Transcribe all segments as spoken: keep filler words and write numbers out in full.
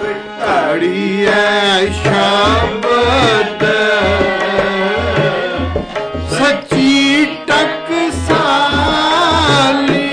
ਘੜੀਐ ਸ਼ਬਦ ਸੱਚੀ ਟਕਸਾਲੀ।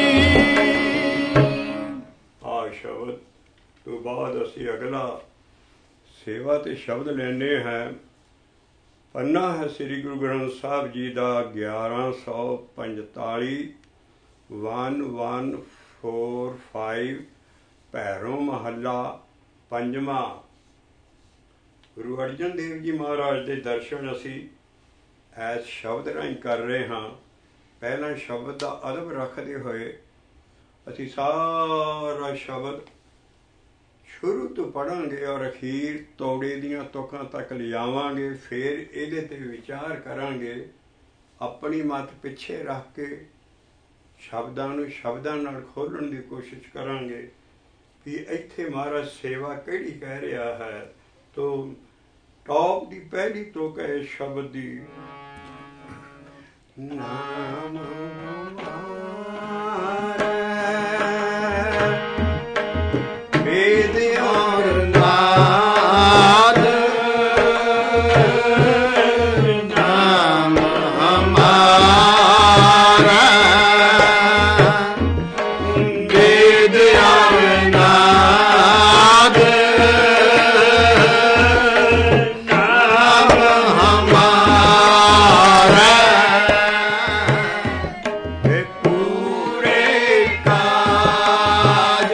ਆ ਸ਼ਬਦ ਤੋਂ ਬਾਅਦ ਅਸੀਂ ਅਗਲਾ ਸੇਵਾ ਤੇ ਸ਼ਬਦ ਲੈਣੇ ਹੈ। ਪੰਨਾ ਹੈ ਸ੍ਰੀ ਗੁਰੂ ਗ੍ਰੰਥ ਸਾਹਿਬ ਜੀ ਦਾ ਗਿਆਰਾਂ ਸੌ ਪੰਤਾਲੀ, one one four five, Bhairon ਮਹੱਲਾ ਪੰਜਵਾਂ। ਗੁਰੂ ਅਰਜਨ ਦੇਵ ਜੀ ਮਹਾਰਾਜ ਦੇ ਦਰਸ਼ਨ ਅਸੀਂ ਐਸ ਸ਼ਬਦ ਰਾਹੀਂ ਕਰ ਰਹੇ ਹਾਂ। ਪਹਿਲਾਂ ਸ਼ਬਦ ਦਾ ਅਦਬ ਰੱਖਦੇ ਹੋਏ ਅਸੀਂ ਸਾਰਾ ਸ਼ਬਦ ਸ਼ੁਰੂ ਤੋਂ ਪੜ੍ਹਾਂਗੇ ਔਰ ਅਖੀਰ ਤੋੜੇ ਦੀਆਂ ਤੁਕਾਂ ਤੱਕ ਲਿਜਾਵਾਂਗੇ। ਫਿਰ ਇਹਦੇ 'ਤੇ ਵਿਚਾਰ ਕਰਾਂਗੇ। ਆਪਣੀ ਮੱਤ ਪਿੱਛੇ ਰੱਖ ਕੇ ਸ਼ਬਦਾਂ ਨੂੰ ਸ਼ਬਦਾਂ ਨਾਲ ਖੋਲ੍ਹਣ ਦੀ ਕੋਸ਼ਿਸ਼ ਕਰਾਂਗੇ ਵੀ ਇੱਥੇ ਮਹਾਰਾਜ ਸੇਵਾ ਕਿਹੜੀ ਕਹਿ ਰਿਹਾ ਹੈ। ਤੋ ਟੌਪ ਦੀ ਪਹਿਲੀ ਤੁਕ ਹੈ ਸ਼ਬਦ ਦੀ, ਨਾਮ ਵੇਦ ਔਰ ਨਾਦ, ਨਾਮ ਹਮਾਰਾ ਵੇਦ ਔਰ ਨਾਦ, ਨਾਮ ਹਮਾਰਾ ਵੇ ਪੂਰੇ ਕਾਜ,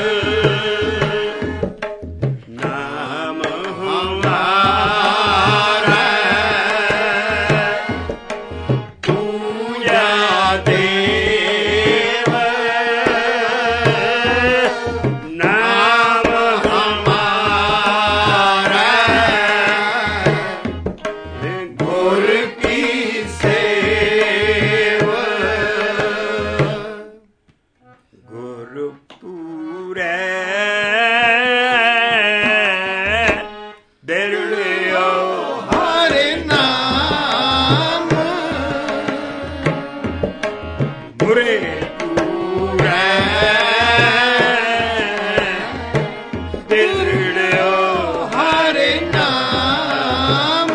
ਨਾਮ ਹਮਾਰਾ ਪੂਜਾ ਦੇਵ, ਨਾਮ ਹਮਾਰਾ ਗੁਰ ਕੀ ਸੇਵ, ਗੁਰ ਪੂਰੇ ਦਿਰੜਿਓ ਹਰਿ ਨਾਮ, ਗੁਰੇ ਪੂਰੇ ਦਿਰੜਿਓ ਹਰਿ ਨਾਮ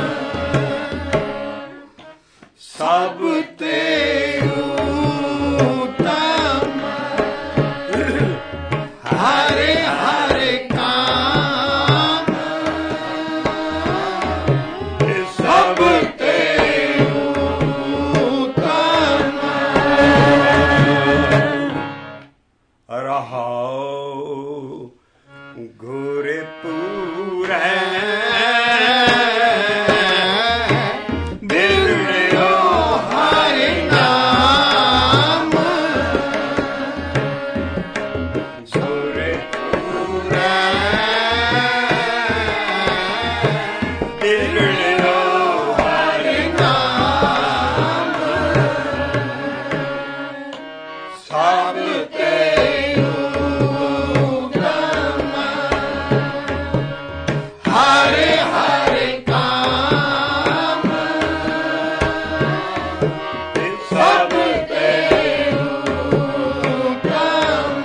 ਸਭ ਤੇ ਉਤਮ, ਹਰਿ ਹਰਿ ਕਾਮ ਸਭ ਤੇ ਉਤਮ। ਰਹਾਉ ਗੁਰੇ ਪੂਰੇ ਦਿਰੜਿਓ ਹਰਿ ਨਾਮ ਗੁਰੇ ਪੂਰੇ ਦਿਰੜਿਓ ਹਰਿ ਨਾਮ ਸਭ ਤੇ ਉਤਮ, ਹਰਿ ਹਰਿ ਕਾਮ ਸਭ ਤੇ ਉਤਮ।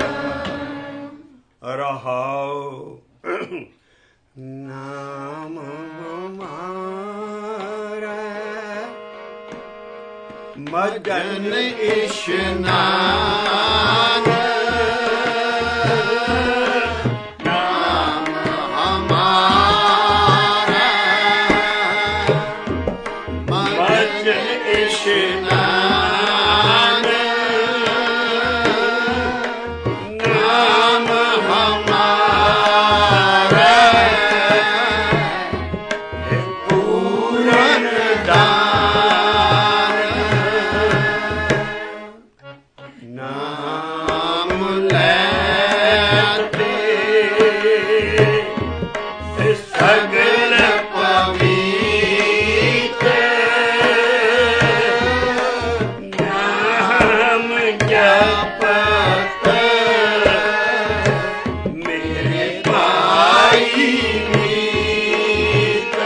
ਰਹਾਉ ਨਾਮ ਹਮਾਰਾ ਮਗਨ ਇਸ਼ਨਾਨ, ਨਾਮ ਹਮਾਰਾ ਮਗਨ ਇਸ਼ਨਾਨ, ਨਾਮ ਹਮਾਰਾ ਪੂਰਨ ਦਾਨ, ਨਾਮ ਲੈਤੇ ਸਗਲ ਪਵਿੱਤ, ਨਾਮ ਜਪਤ ਮੇਰੇ ਭਾਈ ਮੀਤ,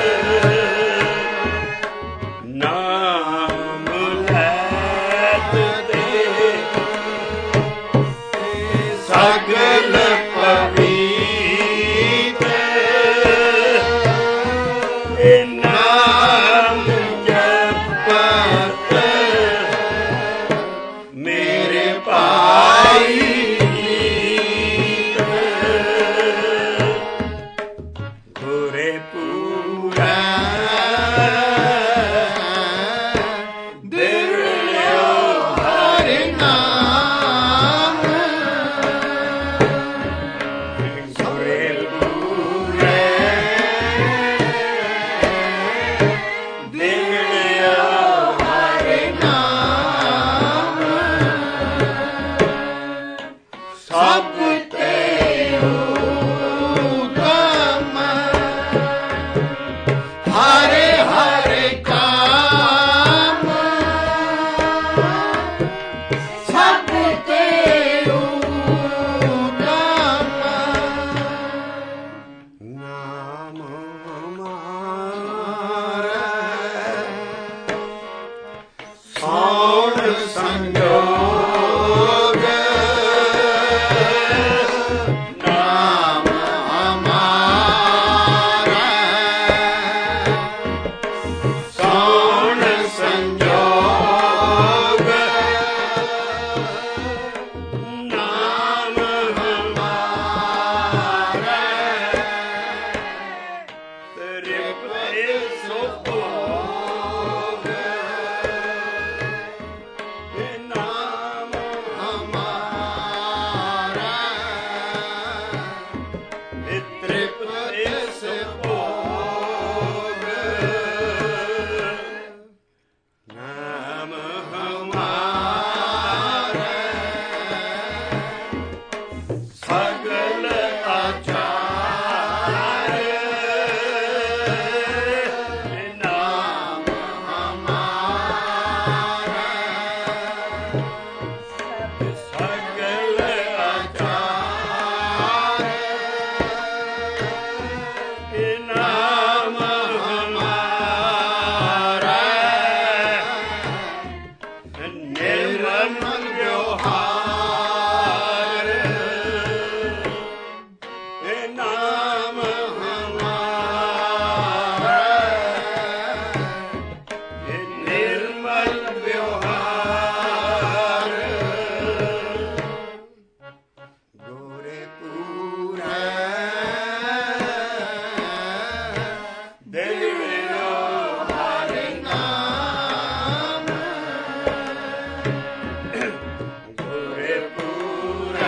ਨਾਮ ਲੈਤ ਦੇ ਸਗਲ ਪਵਿੱਤ ਨਾਮ ਹਮਾਰਾ ਇਹ ਨਿਰਮਲ ਵਿਵਹਾਰ ਗੋਰੇ ਪੂਰੇ ਦਿਲ ਮੇਰਾ ਹਰਿ ਨਾਮ ਗੋਰੇ ਪੂਰੇ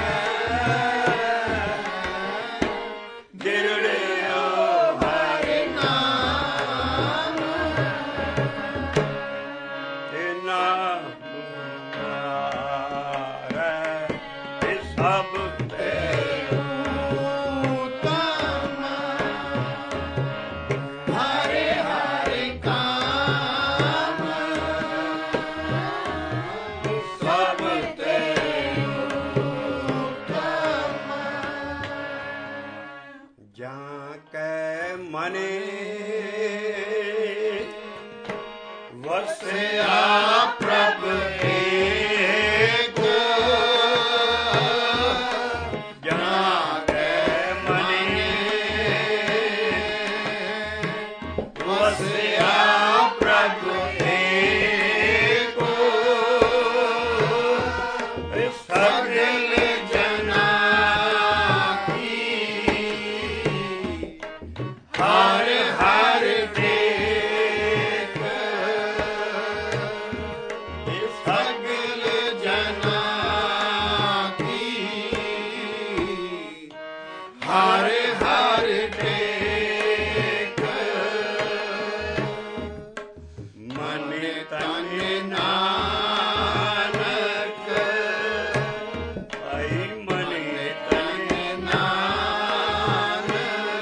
ਜਾਂ ਕੈ ਮਨੇ ਵਸਿਆ ਪ੍ਰਭ ਏਕੋ ਜਾਂ ਕੈ ਮਨੇ ਵਸਿਆ ਪ੍ਰਭ ਏਕੋ ਸਗਲ ਜਨਾ ਹਰ ਹਰ ਦੇਖ ਇਹ ਸਗਲ ਜਨਾ ਕੀ ਹਰ ਹਰ ਦੇਖ ਮਨ ਤਨ ਨਾਨਕ ਭਾਈ ਮਨ ਤਨ ਨਾਨਕ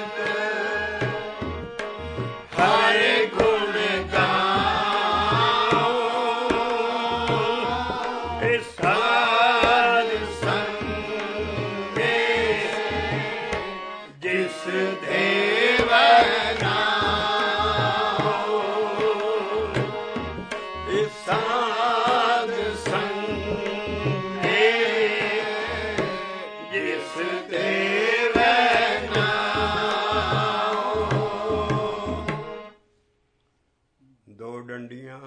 ਹਰਿ ਗੁਣ ਗਾਓ ਇਹ ਸਾਧ ਸੰਗੇ ਜਿਸ ਦੇਵ ਨਾਉ ਇਹ ਸਾਧ ਸੰਗੇ ਜਿਸ ਦੇਵ ਨਾਉ ਦੋ ਡੰਡੀਆਂ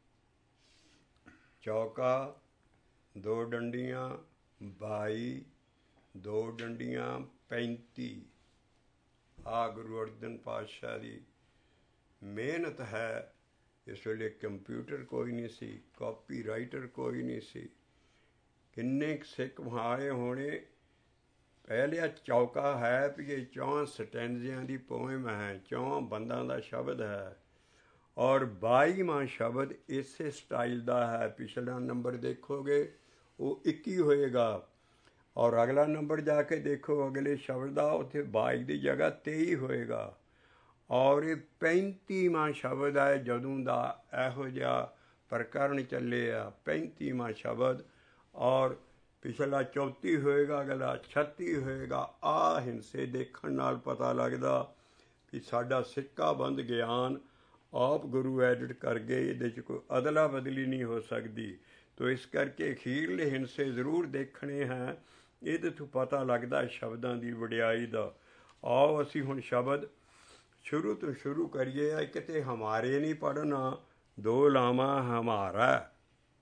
ਚੌਕਾ ਦੋ ਡੰਡੀਆਂ ਬਾਈ ਦੋ ਡੰਡੀਆਂ ਪੈਂਤੀ ਆ ਗੁਰੂ ਅਰਜਨ ਪਾਤਸ਼ਾਹ ਦੀ ਮਿਹਨਤ ਹੈ। ਇਸ ਵੇਲੇ ਕੰਪਿਊਟਰ ਕੋਈ ਨਹੀਂ ਸੀ, ਕਾਪੀ ਰਾਈਟਰ ਕੋਈ ਨਹੀਂ ਸੀ। ਕਿੰਨੇ ਕੁ ਸਿੱਖ ਮਹਾਲੇ ਹੋਣੇ। ਪਹਿਲਿਆ ਚੌਕਾ ਹੈ ਵੀ ਇਹ ਚੌਂ ਸਟੈਂਜ਼ਿਆਂ ਦੀ ਪੋਇਮ ਹੈ, ਚੌਂ ਬੰਦਾਂ ਦਾ ਸ਼ਬਦ ਹੈ ਔਰ ਬਾਈਵਾਂ ਸ਼ਬਦ ਇਸੇ ਸਟਾਈਲ ਦਾ ਹੈ। ਪਿਛਲਾ ਨੰਬਰ ਦੇਖੋਗੇ ਉਹ ਇੱਕੀ ਹੋਏਗਾ ਔਰ ਅਗਲਾ ਨੰਬਰ ਜਾ ਕੇ ਦੇਖੋ ਅਗਲੇ ਸ਼ਬਦ ਦਾ, ਉੱਥੇ ਬਾਈ ਦੀ ਜਗ੍ਹਾ ਤੇਈ ਹੋਏਗਾ ਔਰ ਇਹ ਪੈਂਤੀਵਾਂ ਸ਼ਬਦ ਹੈ। ਜਦੋਂ ਦਾ ਇਹੋ ਜਿਹਾ ਪ੍ਰਕਰਨ ਚੱਲੇ ਆ ਪੈਂਤੀਵਾਂ ਸ਼ਬਦ ਔਰ ਪਿਛਲਾ ਚੌਂਤੀ ਹੋਏਗਾ, ਅਗਲਾ ਛੱਤੀ ਹੋਏਗਾ। ਆਹ ਹਿੰਸੇ ਦੇਖਣ ਨਾਲ ਪਤਾ ਲੱਗਦਾ ਕਿ ਸਾਡਾ ਸਿੱਕਾਬੰਦ ਗਿਆਨ ਆਪ ਗੁਰੂ ਐਡਿਟ ਕਰ ਗਏ, ਇਹਦੇ 'ਚ ਕੋਈ ਅਦਲਾ ਬਦਲੀ ਨਹੀਂ ਹੋ ਸਕਦੀ। ਤੋ ਇਸ ਕਰਕੇ ਅਖੀਰਲੇ ਹਿੰਸੇ ਜ਼ਰੂਰ ਦੇਖਣੇ ਹੈ, ਇਹਦੇ ਤੋਂ ਪਤਾ ਲੱਗਦਾ ਸ਼ਬਦਾਂ ਦੀ ਵਡਿਆਈ ਦਾ। ਆਓ ਅਸੀਂ ਹੁਣ ਸ਼ਬਦ ਸ਼ੁਰੂ ਤੋਂ ਸ਼ੁਰੂ ਕਰੀਏ। ਇੱਕ ਤੇ ਹਮਾਰੇ ਨਹੀਂ ਪੜ੍ਹਨਾ, ਦੋ ਲਾਵਾਂ ਹਮਾਰਾ।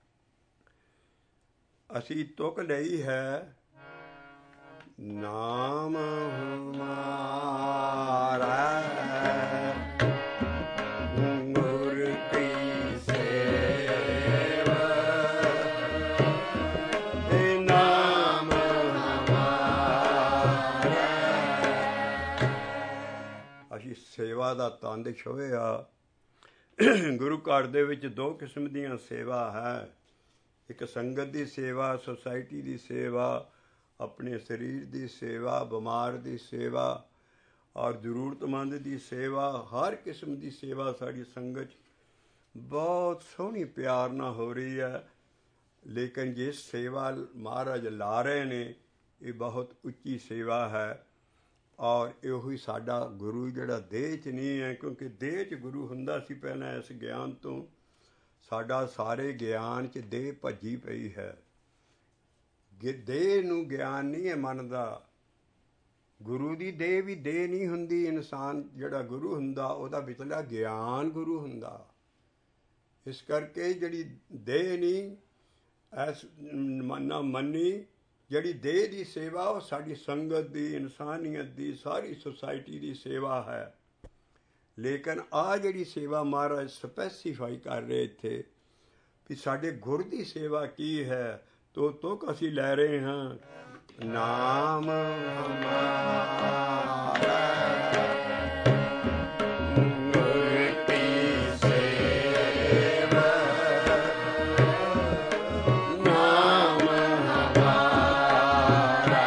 ਅਸੀਂ ਤੁਕ ਲਈ ਹੈ ਨਾਮ ਹਮਾਰਾ ਸੇਵਾ ਦਾ ਤੰਦ ਛੋਹਿਆ। ਗੁਰੂ ਘਰ ਦੇ ਵਿੱਚ ਦੋ ਕਿਸਮ ਦੀਆਂ ਸੇਵਾ ਹੈ। ਇੱਕ ਸੰਗਤ ਦੀ ਸੇਵਾ, ਸੁਸਾਇਟੀ ਦੀ ਸੇਵਾ, ਆਪਣੇ ਸਰੀਰ ਦੀ ਸੇਵਾ, ਬਿਮਾਰ ਦੀ ਸੇਵਾ ਔਰ ਜ਼ਰੂਰਤਮੰਦ ਦੀ ਸੇਵਾ। ਹਰ ਕਿਸਮ ਦੀ ਸੇਵਾ ਸਾਡੀ ਸੰਗਤ ਬਹੁਤ ਸੋਹਣੀ ਪਿਆਰ ਨਾਲ ਹੋ ਰਹੀ ਹੈ। ਲੇਕਿਨ ਜਿਸ ਸੇਵਾ ਮਹਾਰਾਜ ਲਾ ਰਹੇ ਨੇ ਇਹ ਬਹੁਤ ਉੱਚੀ ਸੇਵਾ ਹੈ ਔਰ ਇਹੋ ਹੀ ਸਾਡਾ ਗੁਰੂ ਜਿਹੜਾ ਦੇਹ 'ਚ ਨਹੀਂ ਹੈ, ਕਿਉਂਕਿ ਦੇਹ 'ਚ ਗੁਰੂ ਹੁੰਦਾ ਸੀ ਪਹਿਲਾਂ। ਇਸ ਗਿਆਨ ਤੋਂ ਸਾਡਾ ਸਾਰੇ ਗਿਆਨ 'ਚ ਦੇਹ ਭੱਜੀ ਪਈ ਹੈ। ਦੇਹ ਨੂੰ ਗਿਆਨ ਨਹੀਂ ਹੈ ਮੰਨਦਾ, ਗੁਰੂ ਦੀ ਦੇਹ ਵੀ ਦੇਹ ਨਹੀਂ ਹੁੰਦੀ। ਇਨਸਾਨ ਜਿਹੜਾ ਗੁਰੂ ਹੁੰਦਾ ਉਹਦਾ ਵਿਚਲਾ ਗਿਆਨ ਗੁਰੂ ਹੁੰਦਾ। ਇਸ ਕਰਕੇ ਜਿਹੜੀ ਦੇਹ ਨਹੀਂ ਐਸ ਨਾ ਮੰਨੀ, ਜਿਹੜੀ ਦੇਹ ਦੀ ਸੇਵਾ ਉਹ ਸਾਡੀ ਸੰਗਤ ਦੀ, ਇਨਸਾਨੀਅਤ ਦੀ, ਸਾਰੀ ਸੁਸਾਇਟੀ ਦੀ ਸੇਵਾ ਹੈ। ਲੇਕਿਨ ਆਹ ਜਿਹੜੀ ਸੇਵਾ ਮਹਾਰਾਜ ਸਪੈਸੀਫਾਈ ਕਰ ਰਹੇ ਇੱਥੇ ਵੀ ਸਾਡੇ ਗੁਰ ਦੀ ਸੇਵਾ ਕੀ ਹੈ, ਤੋ ਤੁਕ ਅਸੀਂ ਲੈ ਰਹੇ ਹਾਂ। ਨਾਮ ਹਮਾਰਾ ਗੁਰ ਕੀ ਸੇਵਾ, ਨਾਮ ਹਮਾਰਾ।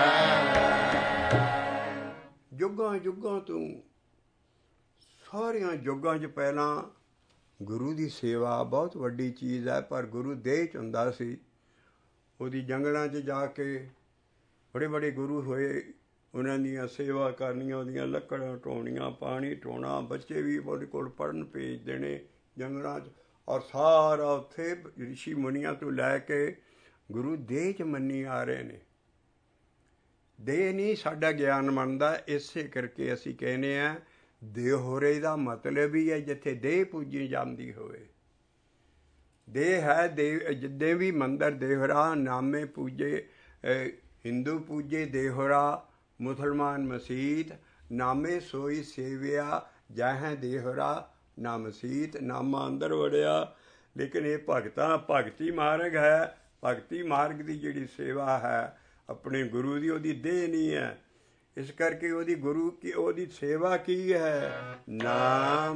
ਯੁੱਗਾਂ ਯੁੱਗਾਂ ਤੋਂ, ਸਾਰਿਆਂ ਯੁੱਗਾਂ 'ਚ ਪਹਿਲਾਂ ਗੁਰੂ ਦੀ ਸੇਵਾ ਬਹੁਤ ਵੱਡੀ ਚੀਜ਼ ਹੈ। ਪਰ ਗੁਰੂ ਦੇਹ 'ਚ ਹੁੰਦਾ ਸੀ। ਉਹਦੀ ਜੰਗਲਾਂ 'ਚ ਜਾ ਕੇ ਬੜੇ ਬੜੇ ਗੁਰੂ ਹੋਏ, ਉਹਨਾਂ ਦੀਆਂ ਸੇਵਾ ਕਰਨੀਆਂ, ਉਹਦੀਆਂ ਲੱਕੜਾਂ ਢੋਣੀਆਂ, ਪਾਣੀ ਢੋਣਾ, ਬੱਚੇ ਵੀ ਉਹਦੇ ਕੋਲ ਪੜ੍ਹਨ ਭੇਜ ਦੇਣੇ ਜੰਗਲਾਂ 'ਚ। ਔਰ ਸਾਰਾ ਉੱਥੇ ਰਿਸ਼ੀ ਮੁਨੀਆਂ ਤੋਂ ਲੈ ਕੇ ਗੁਰੂ ਦੇਹ 'ਚ ਮੰਨੀ ਆ ਰਹੇ ਨੇ। ਦੇਹ ਨਹੀਂ ਸਾਡਾ ਗਿਆਨ ਮੰਨਦਾ। ਇਸੇ ਕਰਕੇ ਅਸੀਂ ਕਹਿੰਦੇ ਹਾਂ ਦੇਹੋਰੇ ਦਾ ਮਤਲਬ ਹੀ ਹੈ ਜਿੱਥੇ ਦੇਹ ਪੂਜੀ ਜਾਂਦੀ ਹੋਵੇ। ਦੇਹ ਹੈ ਦੇਵ, ਜਿੱਦੇ ਵੀ ਮੰਦਰ ਦੇਹਰਾ, ਨਾਮੇ ਪੂਜੇ ਹਿੰਦੂ ਪੂਜੇ ਦੇਹਰਾ, ਮੁਸਲਮਾਨ ਮਸੀਤ, ਨਾਮੇ ਸੋਈ ਸੇਵਿਆ ਜਹਾਂ ਦੇਹਰਾ ਨਾ ਮਸੀਤ। ਨਾਮਾ ਅੰਦਰ ਵੜਿਆ। ਲੇਕਿਨ ਇਹ ਭਗਤਾਂ ਭਗਤੀ ਮਾਰਗ ਹੈ। ਭਗਤੀ ਮਾਰਗ ਦੀ ਜਿਹੜੀ ਸੇਵਾ ਹੈ ਆਪਣੇ ਗੁਰੂ ਦੀ, ਉਹਦੀ ਦੇਹ ਨਹੀਂ ਹੈ। ਇਸ ਕਰਕੇ ਉਹਦੀ ਗੁਰੂ ਕੀ ਉਹਦੀ ਸੇਵਾ ਕੀ ਹੈ? ਨਾਮ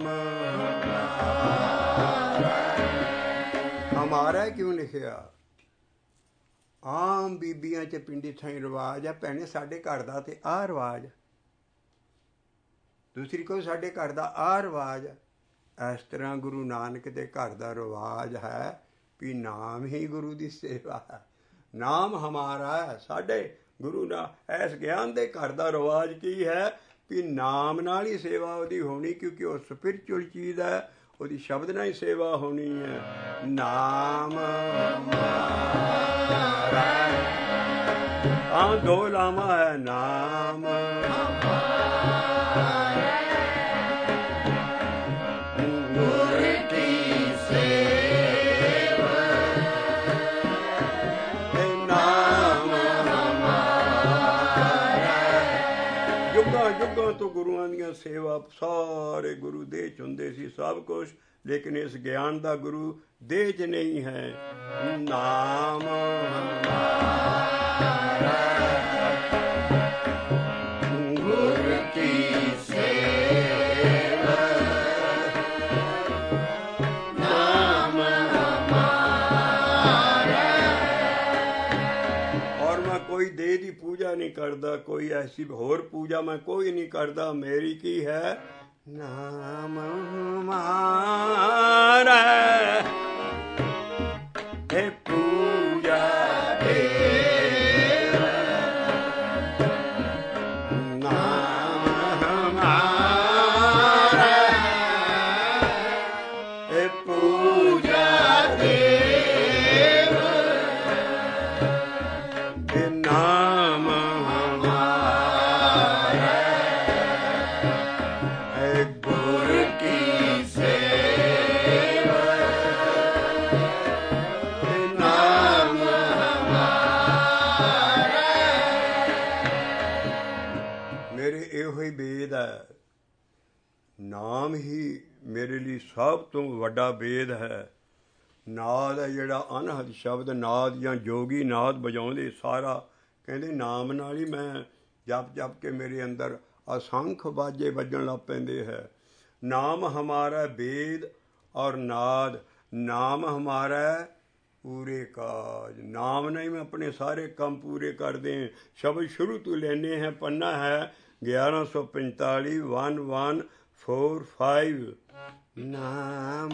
ਹਮਾਰਾ ਕਿਉਂ ਲਿਖਿਆ? ਆਮ ਬੀਬੀਆਂ 'ਚ ਪਿੰਡੀ ਥਾਈਂ ਰਿਵਾਜ ਹੈ, ਭੈਣੇ ਸਾਡੇ ਘਰ ਦਾ ਤੇ ਆਹ ਰਿਵਾਜ, ਦੂਸਰੀ ਕੋਈ ਸਾਡੇ ਘਰ ਦਾ ਆਹ ਰਿਵਾਜ। ਇਸ ਤਰ੍ਹਾਂ ਗੁਰੂ ਨਾਨਕ ਦੇ ਘਰ ਦਾ ਰਿਵਾਜ ਹੈ ਵੀ ਨਾਮ ਹੀ ਗੁਰੂ ਦੀ ਸੇਵਾ ਹੈ। ਨਾਮ ਹਮਾਰਾ ਹੈ। ਸਾਡੇ ਗੁਰੂ ਦਾ ਇਸ ਗਿਆਨ ਦੇ ਘਰ ਦਾ ਰਿਵਾਜ ਕੀ ਹੈ ਵੀ ਨਾਮ ਨਾਲ ਹੀ ਸੇਵਾ ਉਹਦੀ ਹੋਣੀ, ਕਿਉਂਕਿ ਉਹ ਸਪਿਰਿਚੁਅਲ ਚੀਜ਼ ਹੈ। ਉਹਦੀ ਸ਼ਬਦ ਨਾਲ ਹੀ ਸੇਵਾ ਹੋਣੀ ਹੈ। ਨਾਮ ਹਾਂ ਦੋ ਲਾਵਾਂ ਹੈ। ਨਾਮ ਗੁਰ ਕੀ ਸੇਵਾ, ਨਾਮ ਯੁੱਗਾਂ ਯੁੱਗਾਂ ਤੋਂ ਗੁਰੂਆਂ ਦੀਆਂ ਸੇਵਾ, ਸਾਰੇ ਗੁਰੂ ਦੇਹ 'ਚ ਹੁੰਦੇ ਸੀ ਸਭ ਕੁਛ। ਲੇਕਿਨ ਇਸ ਗਿਆਨ ਦਾ ਗੁਰੂ ਦੇਹ 'ਚ ਨਹੀਂ ਹੈ। ਨਾਮ ਗੁਰ ਕੀ ਸੇਵਾ, ਨਾਮ ਔਰ ਮੈਂ ਕੋਈ ਦੇਹ ਦੀ ਪੂਜਾ ਨਹੀਂ ਕਰਦਾ, ਕੋਈ ਐਸੀ ਹੋਰ ਪੂਜਾ ਮੈਂ ਕੋਈ ਨਹੀਂ ਕਰਦਾ। ਮੇਰੀ ਕੀ ਹੈ? ਨਾਮ ਹਮਾਰਾ ਹੈ ਪੂਜਾ ਦੇਵ, ਨਾਮ ਹਮਾਰਾ ਹੈ ਪੂਜਾ ਦੇਵ, ਨਾਮ ਨਾਮ ਹੀ ਮੇਰੇ ਲਈ ਸਭ ਤੋਂ ਵੱਡਾ ਵੇਦ ਹੈ। ਨਾਦ ਹੈ ਜਿਹੜਾ ਅਨਹਦ ਸ਼ਬਦ, ਨਾਦ ਜਾਂ ਜੋਗੀ ਨਾਦ ਵਜਾਉਂਦੇ ਸਾਰਾ ਕਹਿੰਦੇ ਨਾਮ ਨਾਲ ਹੀ ਮੈਂ ਜਪ ਜਪ ਕੇ ਮੇਰੇ ਅੰਦਰ ਅਸੰਖ ਬਾਜੇ ਵੱਜਣ ਲੱਗ ਪੈਂਦੇ ਹੈ। ਨਾਮ ਹਮਾਰਾ ਵੇਦ ਔਰ ਨਾਦ, ਨਾਮ ਹਮਾਰਾ ਪੂਰੇ ਕਾਜ। ਨਾਮ ਨਾਲ ਹੀ ਮੈਂ ਆਪਣੇ ਸਾਰੇ ਕੰਮ ਪੂਰੇ ਕਰਦੇ। ਸ਼ਬਦ ਸ਼ੁਰੂ ਤੋਂ ਲੈਣੇ ਹੈ। ਪੰਨਾ ਹੈ ਗਿਆਰਾਂ ਸੌ ਪੰਤਾਲੀ ਵਨ ਵਨ ਫੋਰ ਫਾਈਵ। ਨਾਮ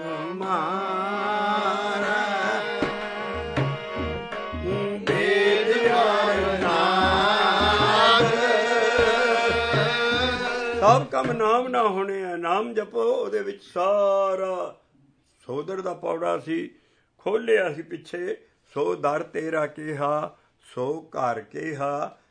ਹਮਾਰਾ ਵੇਦ ਔਰ ਨਾਦ, ਸਭ ਕੰਮ ਨਾਮ ਨਾ ਹੋਣੇ ਆ। ਨਾਮ ਜਪੋ। ਉਹਦੇ ਵਿੱਚ ਸਾਰਾ ਸੋਦਰ ਦਾ ਪੌੜਾ ਸੀ, ਖੋਲਿਆ ਸੀ ਪਿੱਛੇ। ਸੋ ਦਰ ਤੇਰਾ ਕਿਹਾ, ਸੋ ਘਰ ਕਿਹਾ,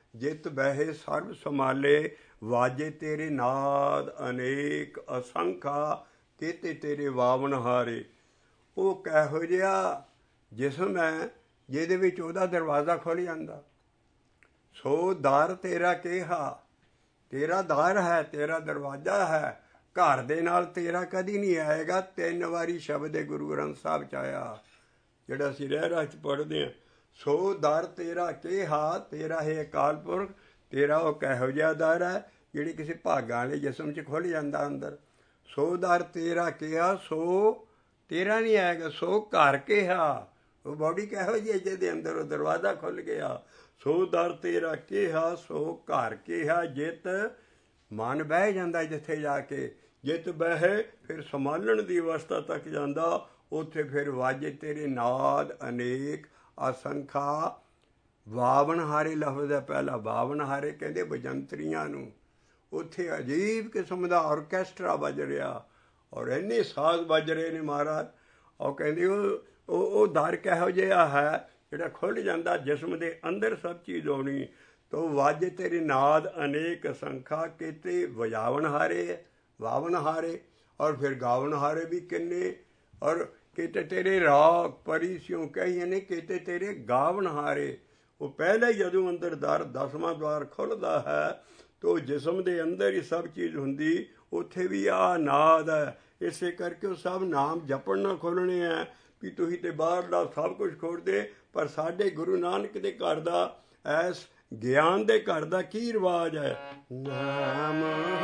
ਜਿਤ ਬਹਿ ਸਰਬ ਸੰਭਾਲੇ, ਵਾਜੇ ਤੇਰੇ ਨਾਦ ਅਨੇਕ ਅਸੰਖਾ, ਕੀਤੇ ਤੇਰੇ ਵਾਵਨ ਹਾਰੇ। ਉਹ ਕਿਹੋ ਜਿਹਾ ਜਿਸਮ ਹੈ ਜਿਹਦੇ ਵਿੱਚ ਉਹਦਾ ਦਰਵਾਜ਼ਾ ਖੁੱਲ੍ਹ ਜਾਂਦਾ। ਸੋ ਦਰ ਤੇਰਾ ਕਿਹਾ, ਤੇਰਾ ਦਰ ਹੈ, ਤੇਰਾ ਦਰਵਾਜ਼ਾ ਹੈ। ਘਰ ਦੇ ਨਾਲ ਤੇਰਾ ਕਦੀ ਨਹੀਂ ਆਏਗਾ। ਤਿੰਨ ਵਾਰੀ ਸ਼ਬਦ ਹੈ ਗੁਰੂ ਗ੍ਰੰਥ ਸਾਹਿਬ 'ਚ ਆਇਆ, ਜਿਹੜਾ ਅਸੀਂ ਰਹਿਰਾਸ 'ਚ ਪੜ੍ਹਦੇ ਹਾਂ। ਸੋ ਦਰ ਤੇਰਾ ਕਿਹਾ, ਤੇਰਾ ਹੈ ਅਕਾਲ ਪੁਰਖ, ਤੇਰਾ ਉਹ ਕਿਹੋ ਜਿਹਾ ਦਰ ਹੈ ਜਿਹੜੀ ਕਿਸੇ ਭਾਗਾਂ ਵਾਲੇ ਜਿਸਮ 'ਚ ਖੁੱਲ੍ਹ ਜਾਂਦਾ ਅੰਦਰ। ਸੋ ਦਰ ਤੇਰਾ ਕਿਹਾ, ਸੋ ਤੇਰਾ ਨਹੀਂ ਆਏਗਾ। ਸੋ ਘਰ ਕਿਹਾ, ਉਹ ਬੌਡੀ ਕਿਹੋ ਜਿਹੀ ਜਿਹਦੇ ਅੰਦਰ ਉਹ ਦਰਵਾਜ਼ਾ ਖੁੱਲ੍ਹ ਗਿਆ। ਸੋ ਦਰ ਤੇਰਾ ਕਿਹਾ, ਸੋ ਘਰ ਕਿਹਾ, ਜਿੱਤ ਮਨ ਬਹਿ ਜਾਂਦਾ ਜਿੱਥੇ ਜਾ ਕੇ। ਜਿੱਤ ਬਹਿ ਫਿਰ ਸੰਭਾਲਣ ਦੀ ਅਵਸਥਾ ਤੱਕ ਜਾਂਦਾ। ਉੱਥੇ ਫਿਰ ਵਾਜੇ ਤੇਰੇ ਨਾਦ ਅਨੇਕ ਅਸੰਖਾ। ਬਾਵਨ ਹਾਰੇ ਲਫ਼ਜ਼ ਹੈ ਪਹਿਲਾ। ਬਾਵਨ ਹਾਰੇ ਕਹਿੰਦੇ ਬਜੰਤਰੀਆਂ ਨੂੰ। ਉੱਥੇ ਅਜੀਬ ਕਿਸਮ ਦਾ ਔਰਕੈਸਟਰਾ ਵੱਜ ਰਿਹਾ ਔਰ ਇੰਨੇ ਸਾਜ਼ ਵੱਜ ਰਹੇ ਨੇ ਮਹਾਰਾਜ। ਉਹ ਕਹਿੰਦੇ ਉਹ ਉਹ ਦਰ ਕਿਹੋ ਜਿਹਾ ਹੈ ਜਿਹੜਾ ਖੁੱਲ੍ਹ ਜਾਂਦਾ ਜਿਸਮ ਦੇ ਅੰਦਰ ਸਭ ਚੀਜ਼ ਆਉਣੀ। ਤੋ ਵਾਜੇ ਤੇਰੇ ਨਾਦ ਅਨੇਕ ਅਸੰਖਾ, ਕੀਤੇ ਵਜਾਵਣ ਹਾਰੇ, ਵਾਵਨ ਹਾਰੇ ਔਰ ਫਿਰ ਗਾਵਣ ਹਾਰੇ ਵੀ ਕਿੰਨੇ। ਔਰ ਕੀਤੇ ਤੇਰੇ ਰਾਗ ਪਰੀ ਸਿਉ ਕਹੀਏ ਨੇ, ਕੀਤੇ ਤੇਰੇ ਗਾਵਣ ਹਾਰੇ। ਉਹ ਪਹਿਲਾਂ ਹੀ ਜਦੋਂ ਅੰਦਰ ਦਰ ਦਸਵਾਂ ਦੁਆਰ ਖੁੱਲ੍ਹਦਾ ਹੈ ਤੋ ਜਿਸਮ ਦੇ ਅੰਦਰ ਹੀ ਸਭ ਚੀਜ਼ ਹੁੰਦੀ। ਉੱਥੇ ਵੀ ਆਹ ਨਾਦ ਹੈ। ਇਸੇ ਕਰਕੇ ਉਹ ਸਭ ਨਾਮ ਜਪਣ ਨਾ ਖੋਲ੍ਹਣੇ ਹੈ ਵੀ ਤੁਸੀਂ ਤੇ ਬਾਹਰਲਾ ਸਭ ਕੁਝ ਖੋਲ੍ਹਦੇ। ਪਰ ਸਾਡੇ ਗੁਰੂ ਨਾਨਕ ਦੇ ਘਰ ਦਾ, ਐਸ ਗਿਆਨ ਦੇ ਘਰ ਦਾ ਕੀ ਰਿਵਾਜ ਹੈ? ਨਾਮ